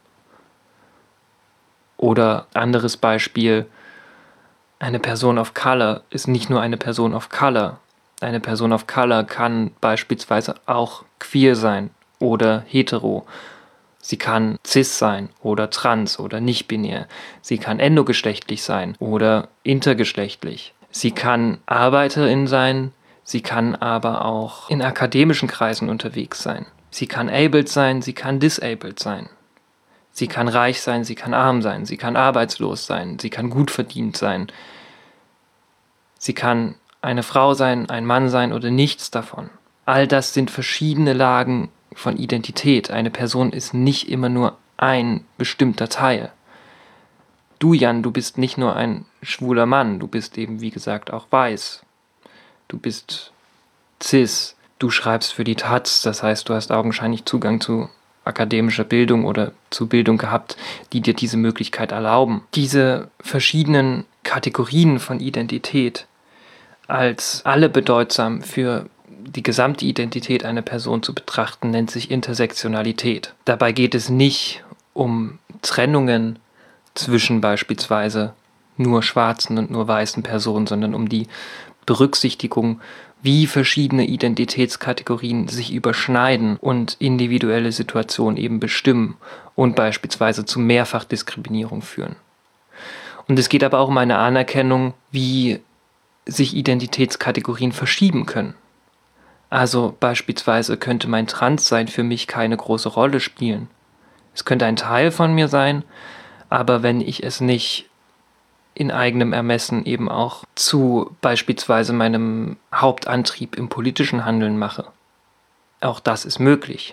Oder anderes Beispiel, eine Person of Color ist nicht nur eine Person of Color. Eine Person of Color kann beispielsweise auch queer sein oder hetero. Sie kann cis sein oder trans oder nicht-binär. Sie kann endogeschlechtlich sein oder intergeschlechtlich. Sie kann Arbeiterin sein, sie kann aber auch in akademischen Kreisen unterwegs sein. Sie kann abled sein, sie kann disabled sein. Sie kann reich sein, sie kann arm sein, sie kann arbeitslos sein, sie kann gut verdient sein. Sie kann eine Frau sein, ein Mann sein oder nichts davon. All das sind verschiedene Lagen von Identität. Eine Person ist nicht immer nur ein bestimmter Teil. Du, Jan, du bist nicht nur ein schwuler Mann, du bist eben, wie gesagt, auch weiß. Du bist cis, du schreibst für die Taz, das heißt, du hast augenscheinlich Zugang zu akademischer Bildung oder zu Bildung gehabt, die dir diese Möglichkeit erlauben. Diese verschiedenen Kategorien von Identität als alle bedeutsam für die gesamte Identität einer Person zu betrachten, nennt sich Intersektionalität. Dabei geht es nicht um Trennungen zwischen beispielsweise nur schwarzen und nur weißen Personen, sondern um die Berücksichtigung, wie verschiedene Identitätskategorien sich überschneiden und individuelle Situationen eben bestimmen und beispielsweise zu Mehrfachdiskriminierung führen. Und es geht aber auch um eine Anerkennung, wie sich Identitätskategorien verschieben können. Also beispielsweise könnte mein Transsein für mich keine große Rolle spielen. Es könnte ein Teil von mir sein, aber wenn ich es nicht in eigenem Ermessen eben auch zu beispielsweise meinem Hauptantrieb im politischen Handeln mache. Auch das ist möglich.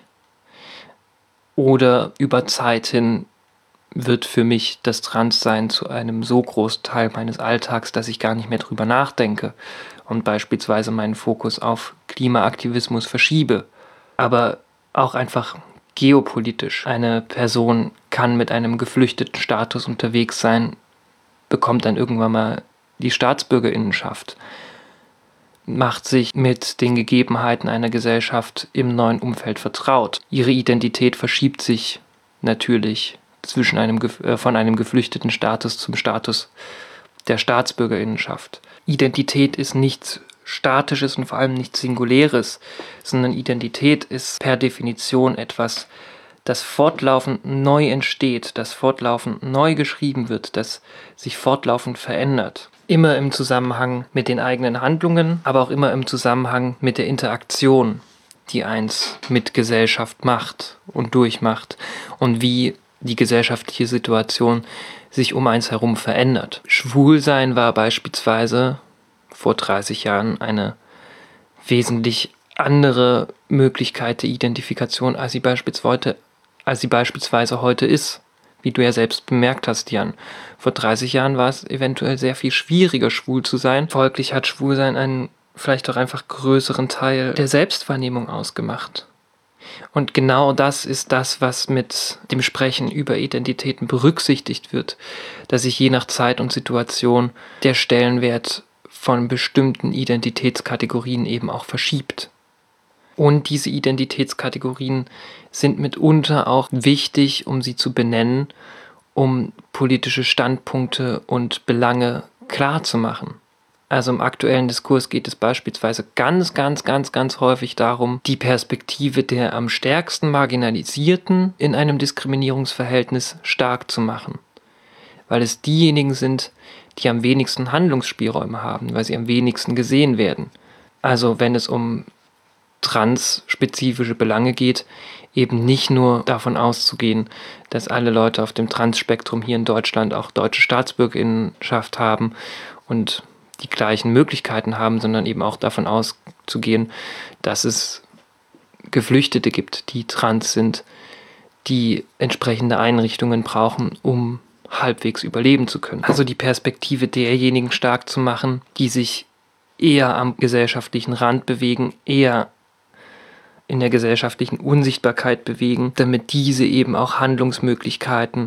Oder über Zeit hin wird für mich das Transsein zu einem so großen Teil meines Alltags, dass ich gar nicht mehr drüber nachdenke und beispielsweise meinen Fokus auf Klimaaktivismus verschiebe. Aber auch einfach geopolitisch. Eine Person kann mit einem geflüchteten Status unterwegs sein, bekommt dann irgendwann mal die Staatsbürgerinnenschaft, macht sich mit den Gegebenheiten einer Gesellschaft im neuen Umfeld vertraut. Ihre Identität verschiebt sich natürlich zwischen einem, äh, von einem geflüchteten Status zum Status der Staatsbürgerinnenschaft. Identität ist nichts Statisches und vor allem nichts Singuläres, sondern Identität ist per Definition etwas, das fortlaufend neu entsteht, das fortlaufend neu geschrieben wird, das sich fortlaufend verändert. Immer im Zusammenhang mit den eigenen Handlungen, aber auch immer im Zusammenhang mit der Interaktion, die eins mit Gesellschaft macht und durchmacht und wie die gesellschaftliche Situation sich um eins herum verändert. Schwulsein war beispielsweise vor dreißig Jahren eine wesentlich andere Möglichkeit der Identifikation, als sie beispielsweise als sie beispielsweise heute ist, wie du ja selbst bemerkt hast, Jan. Vor dreißig Jahren war es eventuell sehr viel schwieriger, schwul zu sein. Folglich hat Schwulsein einen vielleicht auch einfach größeren Teil der Selbstwahrnehmung ausgemacht. Und genau das ist das, was mit dem Sprechen über Identitäten berücksichtigt wird, dass sich je nach Zeit und Situation der Stellenwert von bestimmten Identitätskategorien eben auch verschiebt. Und diese Identitätskategorien sind mitunter auch wichtig, um sie zu benennen, um politische Standpunkte und Belange klar zu machen. Also im aktuellen Diskurs geht es beispielsweise ganz, ganz, ganz, ganz häufig darum, die Perspektive der am stärksten Marginalisierten in einem Diskriminierungsverhältnis stark zu machen. Weil es diejenigen sind, die am wenigsten Handlungsspielräume haben, weil sie am wenigsten gesehen werden. Also wenn es um transspezifische Belange geht, eben nicht nur davon auszugehen, dass alle Leute auf dem Transspektrum hier in Deutschland auch deutsche Staatsbürgerinnenschaft haben und die gleichen Möglichkeiten haben, sondern eben auch davon auszugehen, dass es Geflüchtete gibt, die trans sind, die entsprechende Einrichtungen brauchen, um halbwegs überleben zu können. Also die Perspektive derjenigen stark zu machen, die sich eher am gesellschaftlichen Rand bewegen, eher in der gesellschaftlichen Unsichtbarkeit bewegen, damit diese eben auch Handlungsmöglichkeiten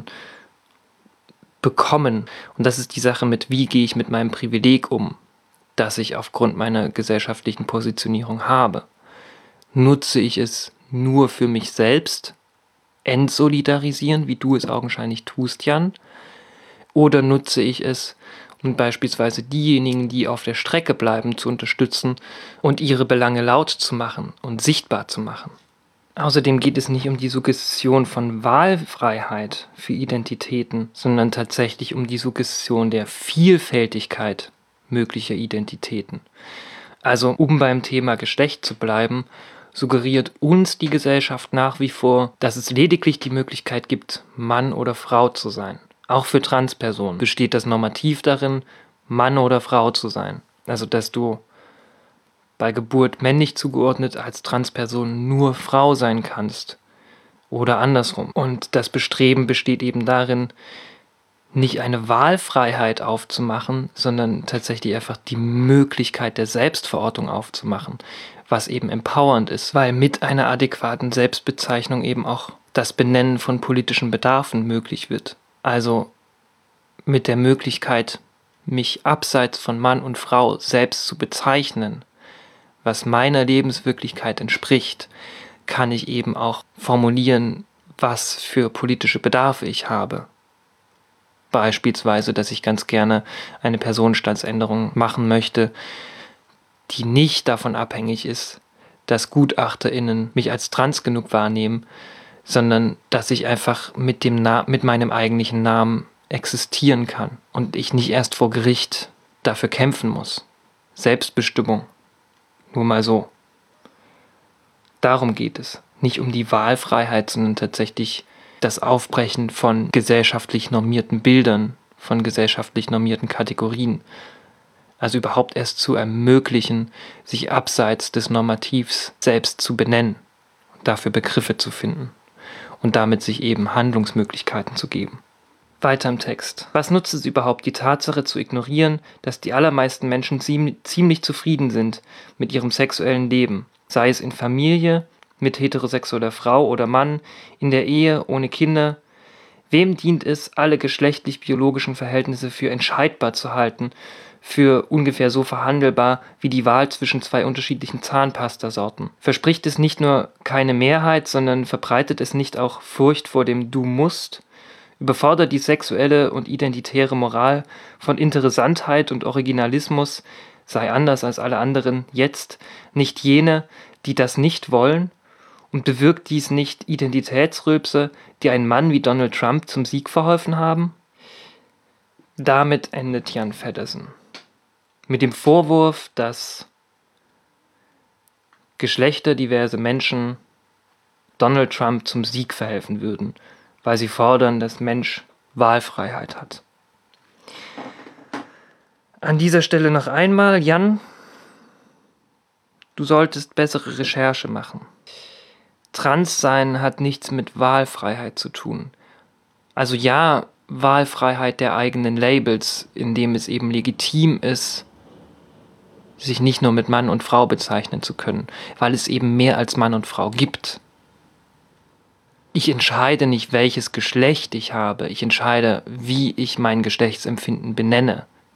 bekommen. Und das ist die Sache mit, wie gehe ich mit meinem Privileg um, das ich aufgrund meiner gesellschaftlichen Positionierung habe. Nutze ich es nur für mich selbst, entsolidarisieren, wie du es augenscheinlich tust, Jan, oder nutze ich es, um beispielsweise diejenigen, die auf der Strecke bleiben, zu unterstützen und ihre Belange laut zu machen und sichtbar zu machen. Außerdem geht es nicht um die Suggestion von Wahlfreiheit für Identitäten, sondern tatsächlich um die Suggestion der Vielfältigkeit möglicher Identitäten. Also, um beim Thema Geschlecht zu bleiben, suggeriert uns die Gesellschaft nach wie vor, dass es lediglich die Möglichkeit gibt, Mann oder Frau zu sein. Auch für Transpersonen besteht das Normativ darin, Mann oder Frau zu sein. Also, dass du bei Geburt männlich zugeordnet als Transperson nur Frau sein kannst oder andersrum. Und das Bestreben besteht eben darin, nicht eine Wahlfreiheit aufzumachen, sondern tatsächlich einfach die Möglichkeit der Selbstverortung aufzumachen, was eben empowernd ist, weil mit einer adäquaten Selbstbezeichnung eben auch das Benennen von politischen Bedarfen möglich wird. Also mit der Möglichkeit, mich abseits von Mann und Frau selbst zu bezeichnen, was meiner Lebenswirklichkeit entspricht, kann ich eben auch formulieren, was für politische Bedarfe ich habe. Beispielsweise, dass ich ganz gerne eine Personenstandsänderung machen möchte, die nicht davon abhängig ist, dass GutachterInnen mich als trans genug wahrnehmen, sondern dass ich einfach mit, dem Na- mit meinem eigentlichen Namen existieren kann und ich nicht erst vor Gericht dafür kämpfen muss. Selbstbestimmung. Nur mal so. Darum geht es. Nicht um die Wahlfreiheit, sondern tatsächlich das Aufbrechen von gesellschaftlich normierten Bildern, von gesellschaftlich normierten Kategorien. Also überhaupt erst zu ermöglichen, sich abseits des Normativs selbst zu benennen, dafür Begriffe zu finden und damit sich eben Handlungsmöglichkeiten zu geben. Weiter im Text. Was nutzt es überhaupt, die Tatsache zu ignorieren, dass die allermeisten Menschen ziemlich zufrieden sind mit ihrem sexuellen Leben, sei es in Familie, mit heterosexueller Frau oder Mann, in der Ehe, ohne Kinder? Wem dient es, alle geschlechtlich-biologischen Verhältnisse für entscheidbar zu halten, für ungefähr so verhandelbar wie die Wahl zwischen zwei unterschiedlichen Zahnpastasorten? Verspricht es nicht nur keine Mehrheit, sondern verbreitet es nicht auch Furcht vor dem Du musst? Überfordert die sexuelle und identitäre Moral von Interessantheit und Originalismus, sei anders als alle anderen, jetzt nicht jene, die das nicht wollen? Und bewirkt dies nicht Identitätsrülpse, die einen Mann wie Donald Trump zum Sieg verholfen haben? Damit endet Jan Feddersen. Mit dem Vorwurf, dass geschlechterdiverse Menschen Donald Trump zum Sieg verhelfen würden, weil sie fordern, dass Mensch Wahlfreiheit hat. An dieser Stelle noch einmal, Jan, du solltest bessere Recherche machen. Transsein hat nichts mit Wahlfreiheit zu tun. Also ja, Wahlfreiheit der eigenen Labels, indem es eben legitim ist, sich nicht nur mit Mann und Frau bezeichnen zu können, weil es eben mehr als Mann und Frau gibt. Ich entscheide nicht, welches Geschlecht ich habe. Ich entscheide, wie ich mein Geschlechtsempfinden benenne.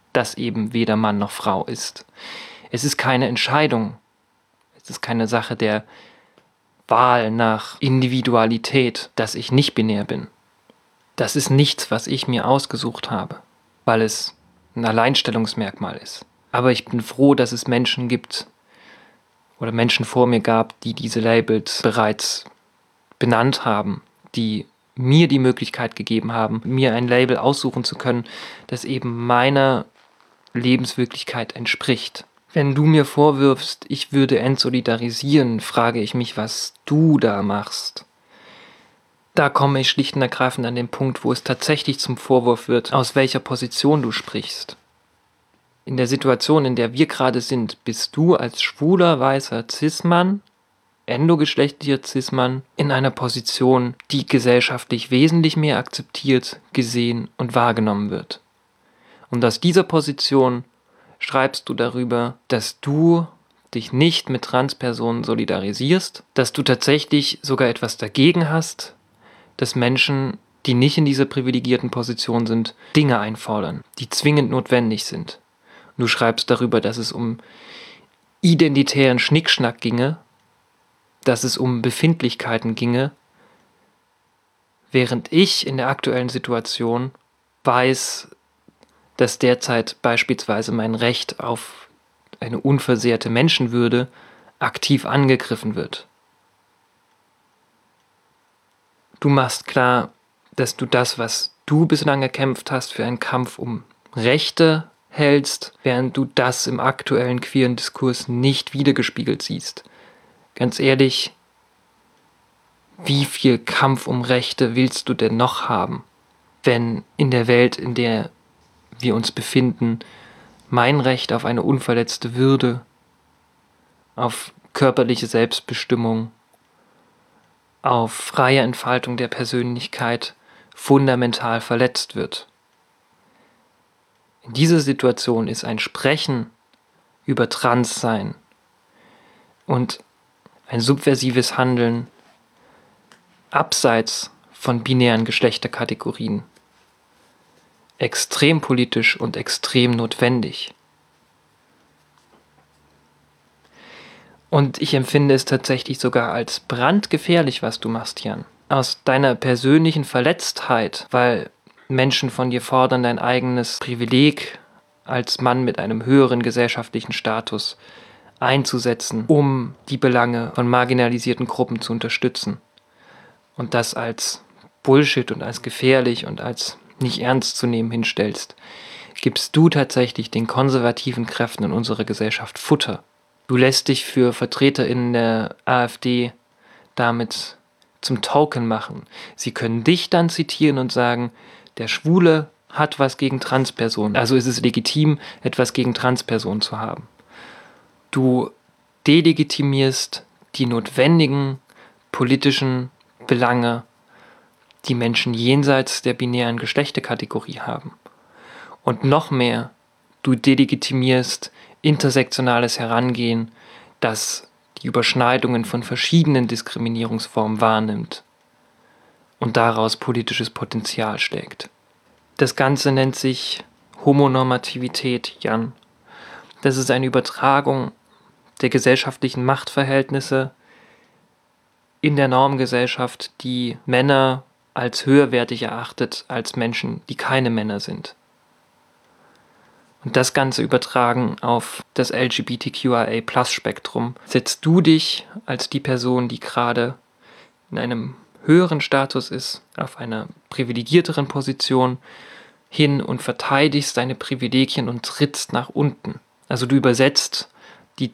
das eben weder Mann noch Frau ist. Es ist keine Entscheidung. Es ist keine Sache der Wahl nach Individualität, dass ich nicht binär bin. Das ist nichts, was ich mir ausgesucht habe, weil es ein Alleinstellungsmerkmal ist. Aber ich bin froh, dass es Menschen gibt oder Menschen vor mir gab, die diese Labels bereits benannt haben, die mir die Möglichkeit gegeben haben, mir ein Label aussuchen zu können, das eben meiner Lebenswirklichkeit entspricht. Wenn du mir vorwirfst, ich würde entsolidarisieren, frage ich mich, was du da machst. Da komme ich schlicht und ergreifend an den Punkt, wo es tatsächlich zum Vorwurf wird, aus welcher Position du sprichst. In der Situation, in der wir gerade sind, bist du als schwuler, weißer Cis-Mann, endogeschlechtlicher Cis-Mann, in einer Position, die gesellschaftlich wesentlich mehr akzeptiert, gesehen und wahrgenommen wird. Und aus dieser Position schreibst du darüber, dass du dich nicht mit Transpersonen solidarisierst, dass du tatsächlich sogar etwas dagegen hast, dass Menschen, die nicht in dieser privilegierten Position sind, Dinge einfordern, die zwingend notwendig sind. Du schreibst darüber, dass es um identitären Schnickschnack ginge, dass es um Befindlichkeiten ginge, während ich in der aktuellen Situation weiß, dass derzeit beispielsweise mein Recht auf eine unversehrte Menschenwürde aktiv angegriffen wird. Du machst klar, dass du das, was du bislang erkämpft hast, für einen Kampf um Rechte hältst, während du das im aktuellen queeren Diskurs nicht wiedergespiegelt siehst. Ganz ehrlich, wie viel Kampf um Rechte willst du denn noch haben, wenn in der Welt, in der wir uns befinden, mein Recht auf eine unverletzte Würde, auf körperliche Selbstbestimmung, auf freie Entfaltung der Persönlichkeit fundamental verletzt wird. In dieser Situation ist ein Sprechen über Transsein und ein subversives Handeln abseits von binären Geschlechterkategorien extrem politisch und extrem notwendig. Und ich empfinde es tatsächlich sogar als brandgefährlich, was du machst, Jan. Aus deiner persönlichen Verletztheit, weil Menschen von dir fordern, dein eigenes Privileg als Mann mit einem höheren gesellschaftlichen Status einzusetzen, um die Belange von marginalisierten Gruppen zu unterstützen. Und das als Bullshit und als gefährlich und als nicht ernst zu nehmen hinstellst, gibst du tatsächlich den konservativen Kräften in unserer Gesellschaft Futter. Du lässt dich für VertreterInnen der AfD damit zum Token machen. Sie können dich dann zitieren und sagen, der Schwule hat was gegen Transpersonen. Also ist es legitim, etwas gegen Transpersonen zu haben. Du delegitimierst die notwendigen politischen Belange, die Menschen jenseits der binären Geschlechterkategorie haben. Und noch mehr, du delegitimierst intersektionales Herangehen, das die Überschneidungen von verschiedenen Diskriminierungsformen wahrnimmt und daraus politisches Potenzial schlägt. Das Ganze nennt sich Homonormativität, Jan. Das ist eine Übertragung der gesellschaftlichen Machtverhältnisse in der Normgesellschaft, die Männer als höherwertig erachtet als Menschen, die keine Männer sind. Und das Ganze übertragen auf das L G B T Q I A Plus Spektrum. Setzt du dich als die Person, die gerade in einem höheren Status ist, auf einer privilegierteren Position hin und verteidigst deine Privilegien und trittst nach unten. Also du übersetzt die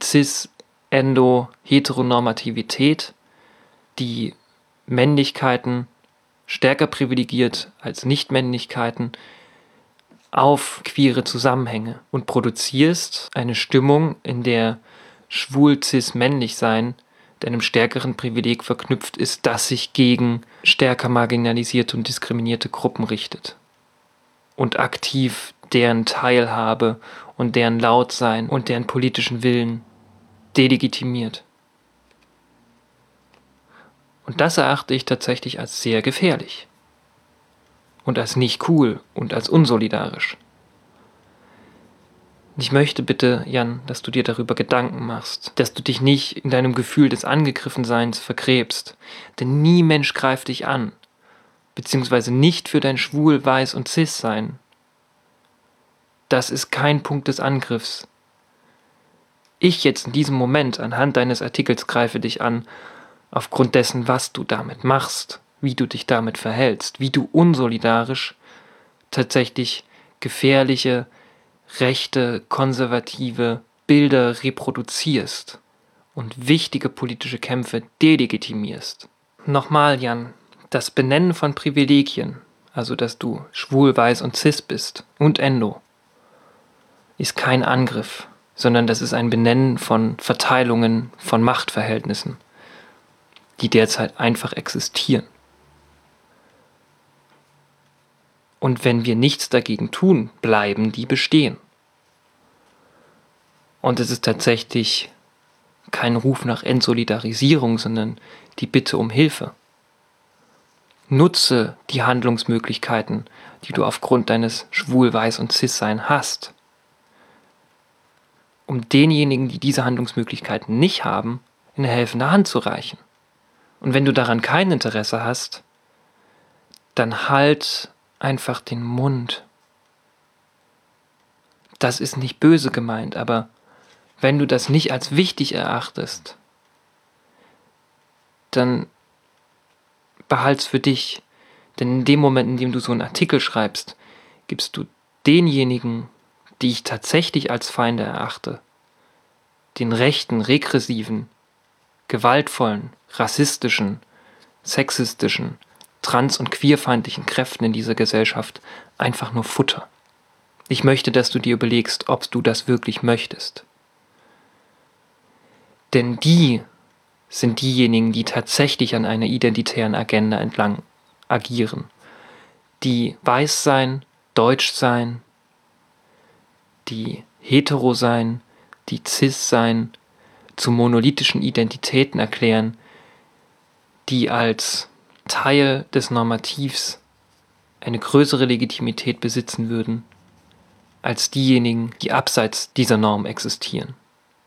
Cis-Endo-Heteronormativität, die Männlichkeiten stärker privilegiert als Nichtmännlichkeiten, auf queere Zusammenhänge und produzierst eine Stimmung, in der schwul-cis-männlich-Sein mit einem stärkeren Privileg verknüpft ist, das sich gegen stärker marginalisierte und diskriminierte Gruppen richtet und aktiv deren Teilhabe und deren Lautsein und deren politischen Willen delegitimiert. Und das erachte ich tatsächlich als sehr gefährlich und als nicht cool und als unsolidarisch. Und ich möchte bitte, Jan, dass du dir darüber Gedanken machst, dass du dich nicht in deinem Gefühl des Angegriffenseins vergräbst. Denn nie Mensch greift dich an, beziehungsweise nicht für dein Schwul-, Weiß- und Cis-Sein. Das ist kein Punkt des Angriffs. Ich jetzt in diesem Moment anhand deines Artikels greife dich an, aufgrund dessen, was du damit machst, wie du dich damit verhältst, wie du unsolidarisch tatsächlich gefährliche, rechte, konservative Bilder reproduzierst und wichtige politische Kämpfe delegitimierst. Nochmal, Jan, das Benennen von Privilegien, also dass du schwul, weiß und cis bist und endo, ist kein Angriff, sondern das ist ein Benennen von Verteilungen, von Machtverhältnissen, die derzeit einfach existieren. Und wenn wir nichts dagegen tun, bleiben die bestehen. Und es ist tatsächlich kein Ruf nach Entsolidarisierung, sondern die Bitte um Hilfe. Nutze die Handlungsmöglichkeiten, die du aufgrund deines Schwul-, Weiß- und Cis-Sein hast, um denjenigen, die diese Handlungsmöglichkeiten nicht haben, eine helfende Hand zu reichen. Und wenn du daran kein Interesse hast, dann halt einfach den Mund. Das ist nicht böse gemeint, aber wenn du das nicht als wichtig erachtest, dann behalt's für dich. Denn in dem Moment, in dem du so einen Artikel schreibst, gibst du denjenigen, die ich tatsächlich als Feinde erachte, den rechten, regressiven, gewaltvollen, rassistischen, sexistischen, trans- und queerfeindlichen Kräften in dieser Gesellschaft einfach nur Futter. Ich möchte, dass du dir überlegst, ob du das wirklich möchtest. Denn die sind diejenigen, die tatsächlich an einer identitären Agenda entlang agieren, die weiß sein, deutsch sein, die hetero sein, die cis sein, zu monolithischen Identitäten erklären, die als Teil des Normativs eine größere Legitimität besitzen würden, als diejenigen, die abseits dieser Norm existieren.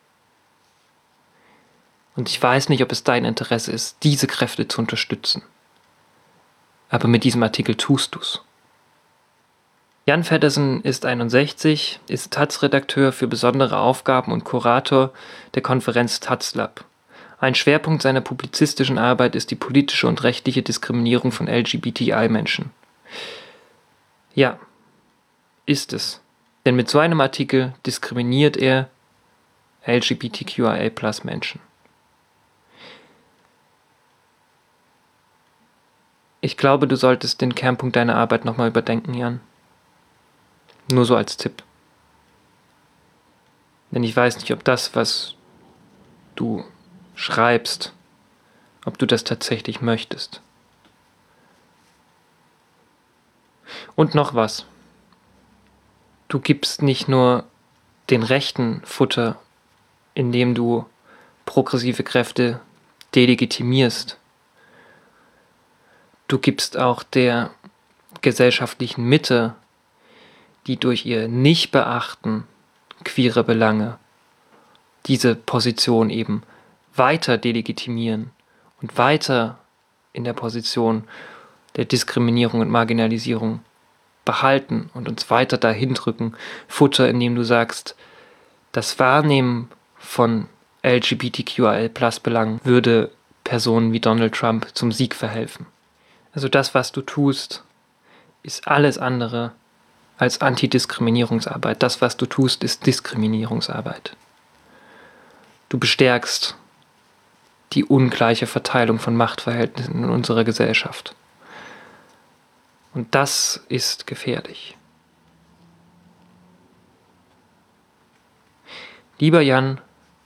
Und ich weiß nicht, ob es dein Interesse ist, diese Kräfte zu unterstützen. Aber mit diesem Artikel tust du's. Jan Feddersen ist einundsechzig, ist Taz-Redakteur für besondere Aufgaben und Kurator der Konferenz Taz-Lab. Ein Schwerpunkt seiner publizistischen Arbeit ist die politische und rechtliche Diskriminierung von L G B T I-Menschen. Ja, ist es. Denn mit so einem Artikel diskriminiert er L G B T Q I A plus Menschen. Ich glaube, du solltest den Kernpunkt deiner Arbeit nochmal überdenken, Jan. Nur so als Tipp. Denn ich weiß nicht, ob das, was du schreibst, ob du das tatsächlich möchtest. Und noch was. Du gibst nicht nur den Rechten Futter, indem du progressive Kräfte delegitimierst. Du gibst auch der gesellschaftlichen Mitte, die durch ihr Nichtbeachten queerer Belange diese Position eben weiter delegitimieren und weiter in der Position der Diskriminierung und Marginalisierung behalten und uns weiter dahin drücken, Futter, indem du sagst, das Wahrnehmen von L G B T Q I A plus Belangen würde Personen wie Donald Trump zum Sieg verhelfen. Also das, was du tust, ist alles andere als Antidiskriminierungsarbeit. Das, was du tust, ist Diskriminierungsarbeit. Du bestärkst die ungleiche Verteilung von Machtverhältnissen in unserer Gesellschaft. Und das ist gefährlich. Lieber Jan,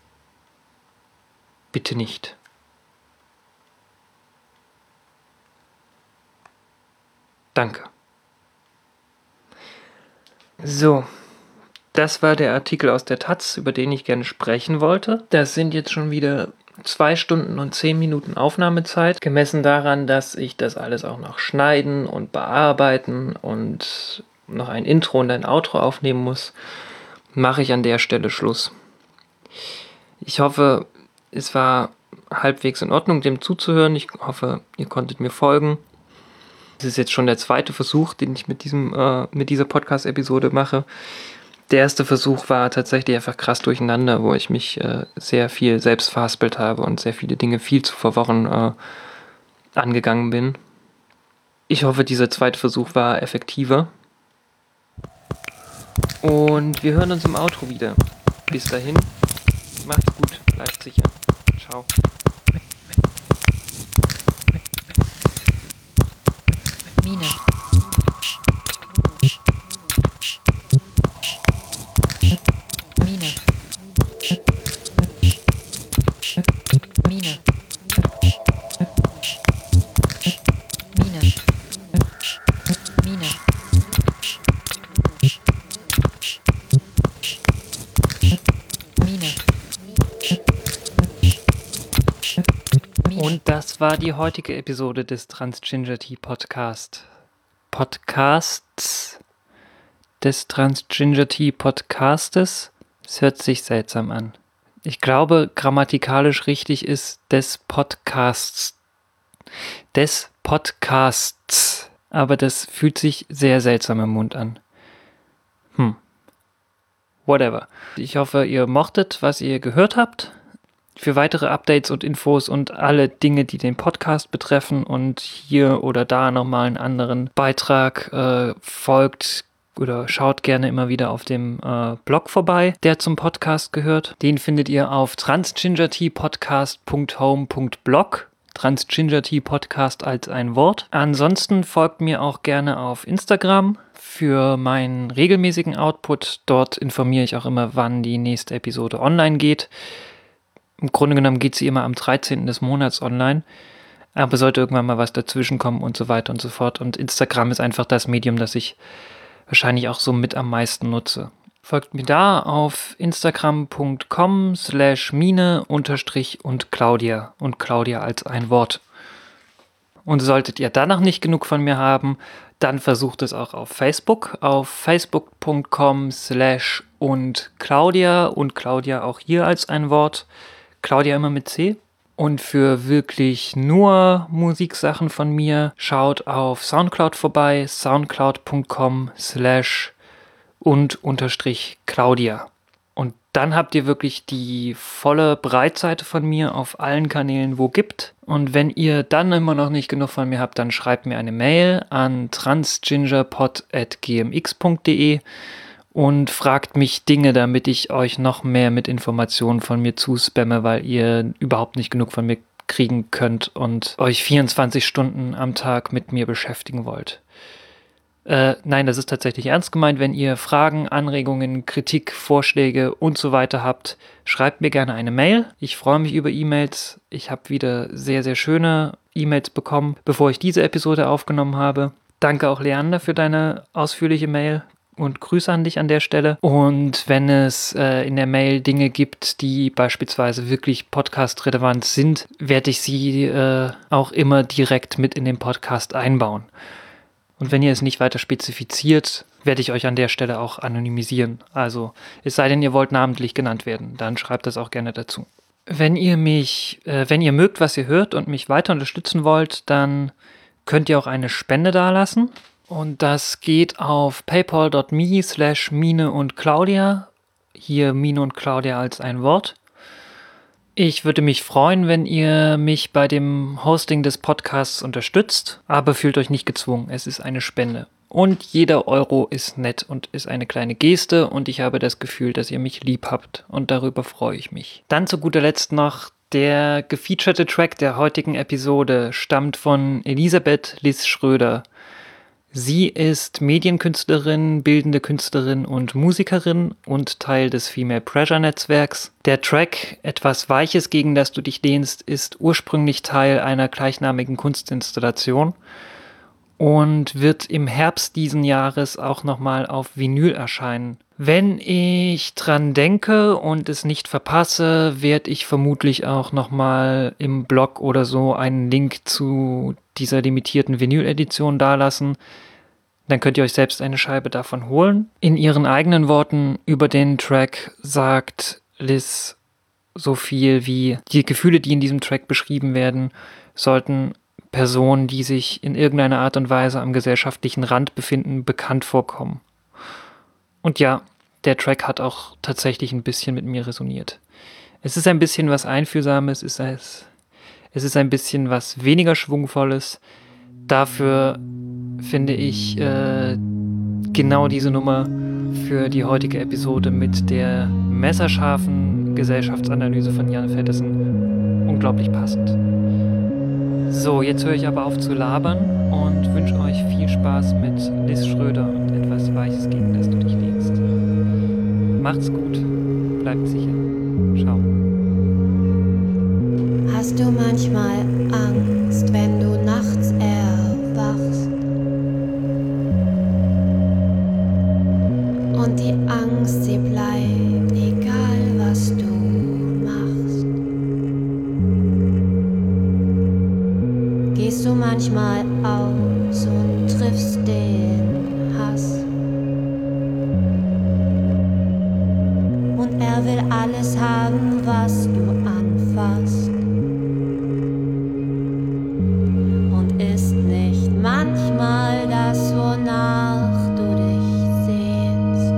bitte nicht. Danke. So, das war der Artikel aus der Taz, über den ich gerne sprechen wollte. Das sind jetzt schon wieder zwei Stunden und zehn Minuten Aufnahmezeit, gemessen daran, dass ich das alles auch noch schneiden und bearbeiten und noch ein Intro und ein Outro aufnehmen muss. mache ich an der Stelle Schluss. Ich hoffe, es war halbwegs in Ordnung, dem zuzuhören. Ich hoffe, ihr konntet mir folgen. Das ist jetzt schon der zweite Versuch, den ich mit diesem, äh, mit dieser Podcast-Episode mache. Der erste Versuch war tatsächlich einfach krass durcheinander, wo ich mich äh, sehr viel selbst verhaspelt habe und sehr viele Dinge viel zu verworren äh, angegangen bin. Ich hoffe, dieser zweite Versuch war effektiver. Und wir hören uns im Outro wieder. Bis dahin, macht's gut, bleibt sicher. Ciao. Mine. Mine. Mine. Mine. Mine. Mine. Und das war die heutige Episode des Transginger Tea Podcast. Podcasts des Transginger Tea Podcastes. Es hört sich seltsam an. Ich glaube, grammatikalisch richtig ist des Podcasts. Des Podcasts. Aber das fühlt sich sehr seltsam im Mund an. Hm. Whatever. Ich hoffe, ihr mochtet, was ihr gehört habt. Für weitere Updates und Infos und alle Dinge, die den Podcast betreffen und hier oder da nochmal einen anderen Beitrag äh, folgt oder schaut gerne immer wieder auf dem äh, Blog vorbei, der zum Podcast gehört. Den findet ihr auf transgingerteapodcast punkt home punkt blog. Transgingerteapodcast als ein Wort. Ansonsten folgt mir auch gerne auf Instagram für meinen regelmäßigen Output. Dort informiere ich auch immer, wann die nächste Episode online geht. Im Grunde genommen geht sie immer am dreizehnten des Monats online, aber sollte irgendwann mal was dazwischen kommen und so weiter und so fort. Und Instagram ist einfach das Medium, das ich wahrscheinlich auch so mit am meisten nutze. Folgt mir da auf instagram punkt com slash mine unterstrich und Claudia und Claudia als ein Wort. Und solltet ihr danach nicht genug von mir haben, dann versucht es auch auf Facebook, auf facebook punkt com slash und Claudia und Claudia auch hier als ein Wort. Claudia immer mit C. Und für wirklich nur Musiksachen von mir schaut auf Soundcloud vorbei, soundcloud punkt com slash und unterstrich Claudia. Und dann habt ihr wirklich die volle Breitseite von mir auf allen Kanälen, wo gibt. Und wenn ihr dann immer noch nicht genug von mir habt, dann schreibt mir eine Mail an transgingerpod at gmx punkt de und fragt mich Dinge, damit ich euch noch mehr mit Informationen von mir zuspamme, weil ihr überhaupt nicht genug von mir kriegen könnt und euch vierundzwanzig Stunden am Tag mit mir beschäftigen wollt. Äh, nein, das ist tatsächlich ernst gemeint. Wenn ihr Fragen, Anregungen, Kritik, Vorschläge und so weiter habt, schreibt mir gerne eine Mail. Ich freue mich über E-Mails. Ich habe wieder sehr, sehr schöne E-Mails bekommen, bevor ich diese Episode aufgenommen habe. Danke auch, Leander, für deine ausführliche Mail. Und Grüße an dich an der Stelle. Und wenn es äh, in der Mail Dinge gibt, die beispielsweise wirklich podcast-relevant sind, werde ich sie äh, auch immer direkt mit in den Podcast einbauen. Und wenn ihr es nicht weiter spezifiziert, werde ich euch an der Stelle auch anonymisieren. Also es sei denn, ihr wollt namentlich genannt werden, dann schreibt das auch gerne dazu. Wenn ihr mich, äh, wenn ihr mögt, was ihr hört und mich weiter unterstützen wollt, dann könnt ihr auch eine Spende dalassen. Und das geht auf paypal punkt me slash mine und Claudia. Hier Mine und Claudia als ein Wort. Ich würde mich freuen, wenn ihr mich bei dem Hosting des Podcasts unterstützt, aber fühlt euch nicht gezwungen, es ist eine Spende. Und jeder Euro ist nett und ist eine kleine Geste und ich habe das Gefühl, dass ihr mich lieb habt und darüber freue ich mich. Dann zu guter Letzt noch der gefeaturete Track der heutigen Episode stammt von Elisabeth Liz Schröder. Sie ist Medienkünstlerin, bildende Künstlerin und Musikerin und Teil des Female Pressure Netzwerks. Der Track Etwas Weiches, gegen das du dich lehnst, ist ursprünglich Teil einer gleichnamigen Kunstinstallation und wird im Herbst diesen Jahres auch nochmal auf Vinyl erscheinen. Wenn ich dran denke und es nicht verpasse, werde ich vermutlich auch nochmal im Blog oder so einen Link zu dieser limitierten Vinyl-Edition dalassen. Dann könnt ihr euch selbst eine Scheibe davon holen. In ihren eigenen Worten über den Track sagt Liz so viel wie: Die Gefühle, die in diesem Track beschrieben werden, sollten Personen, die sich in irgendeiner Art und Weise am gesellschaftlichen Rand befinden, bekannt vorkommen. Und ja, der Track hat auch tatsächlich ein bisschen mit mir resoniert. Es ist ein bisschen was Einfühlsames, es ist, es ist ein bisschen was weniger Schwungvolles. Dafür finde ich äh, genau diese Nummer für die heutige Episode mit der messerscharfen Gesellschaftsanalyse von Jan Vettesen unglaublich passend. So, jetzt höre ich aber auf zu labern und wünsche euch viel Spaß mit Liz Schröder und etwas Weiches, gegen das du dich lehnst. Macht's gut, bleibt sicher. Ciao. Hast du manchmal Angst, wenn du nachts erwachst? Und die Angst, sie bleibt, egal was du machst. Gehst du manchmal aus und triffst den Hass? Und er will alles haben, was du anfasst. Und ist nicht manchmal das, wonach du dich sehnst?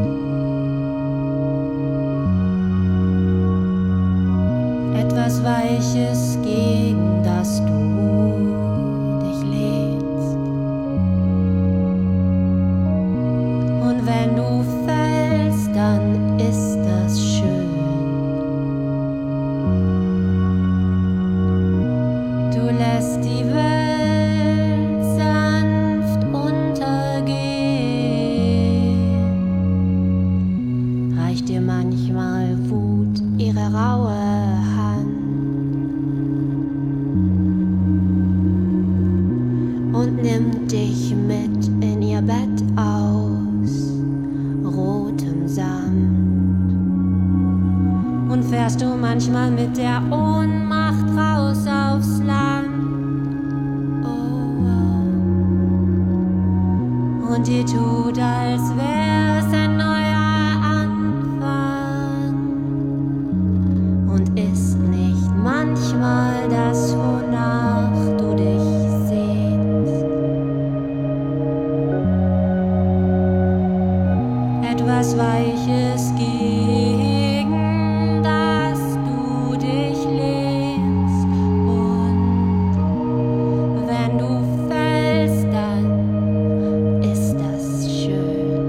Etwas Weiches, gegen das du dich lehnst. Und wenn du fällst, dann ist das schön. Du lässt die Welt sanft untergehen. Reicht dir manchmal Wut ihre raue Hand und nimmt dich mit in ihr Bett aus rotem Samt. Und fährst du manchmal mit der Ohnmacht raus aufs Land? Oh, oh. Und dir tut, als wär's ein neuer Anfang. Und ist nicht manchmal das, wonach du dich sehnst? Etwas Weiches, gegen das du dich lehnst. Und wenn du fällst, dann ist das schön.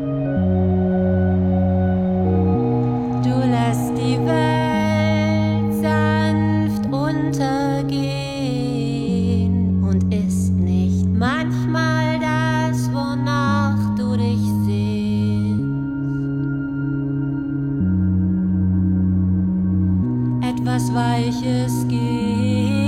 Du lässt die Welt sanft untergehen. Und ist nicht manchmal das, wonach du dich sehnst? Etwas Weiches, geht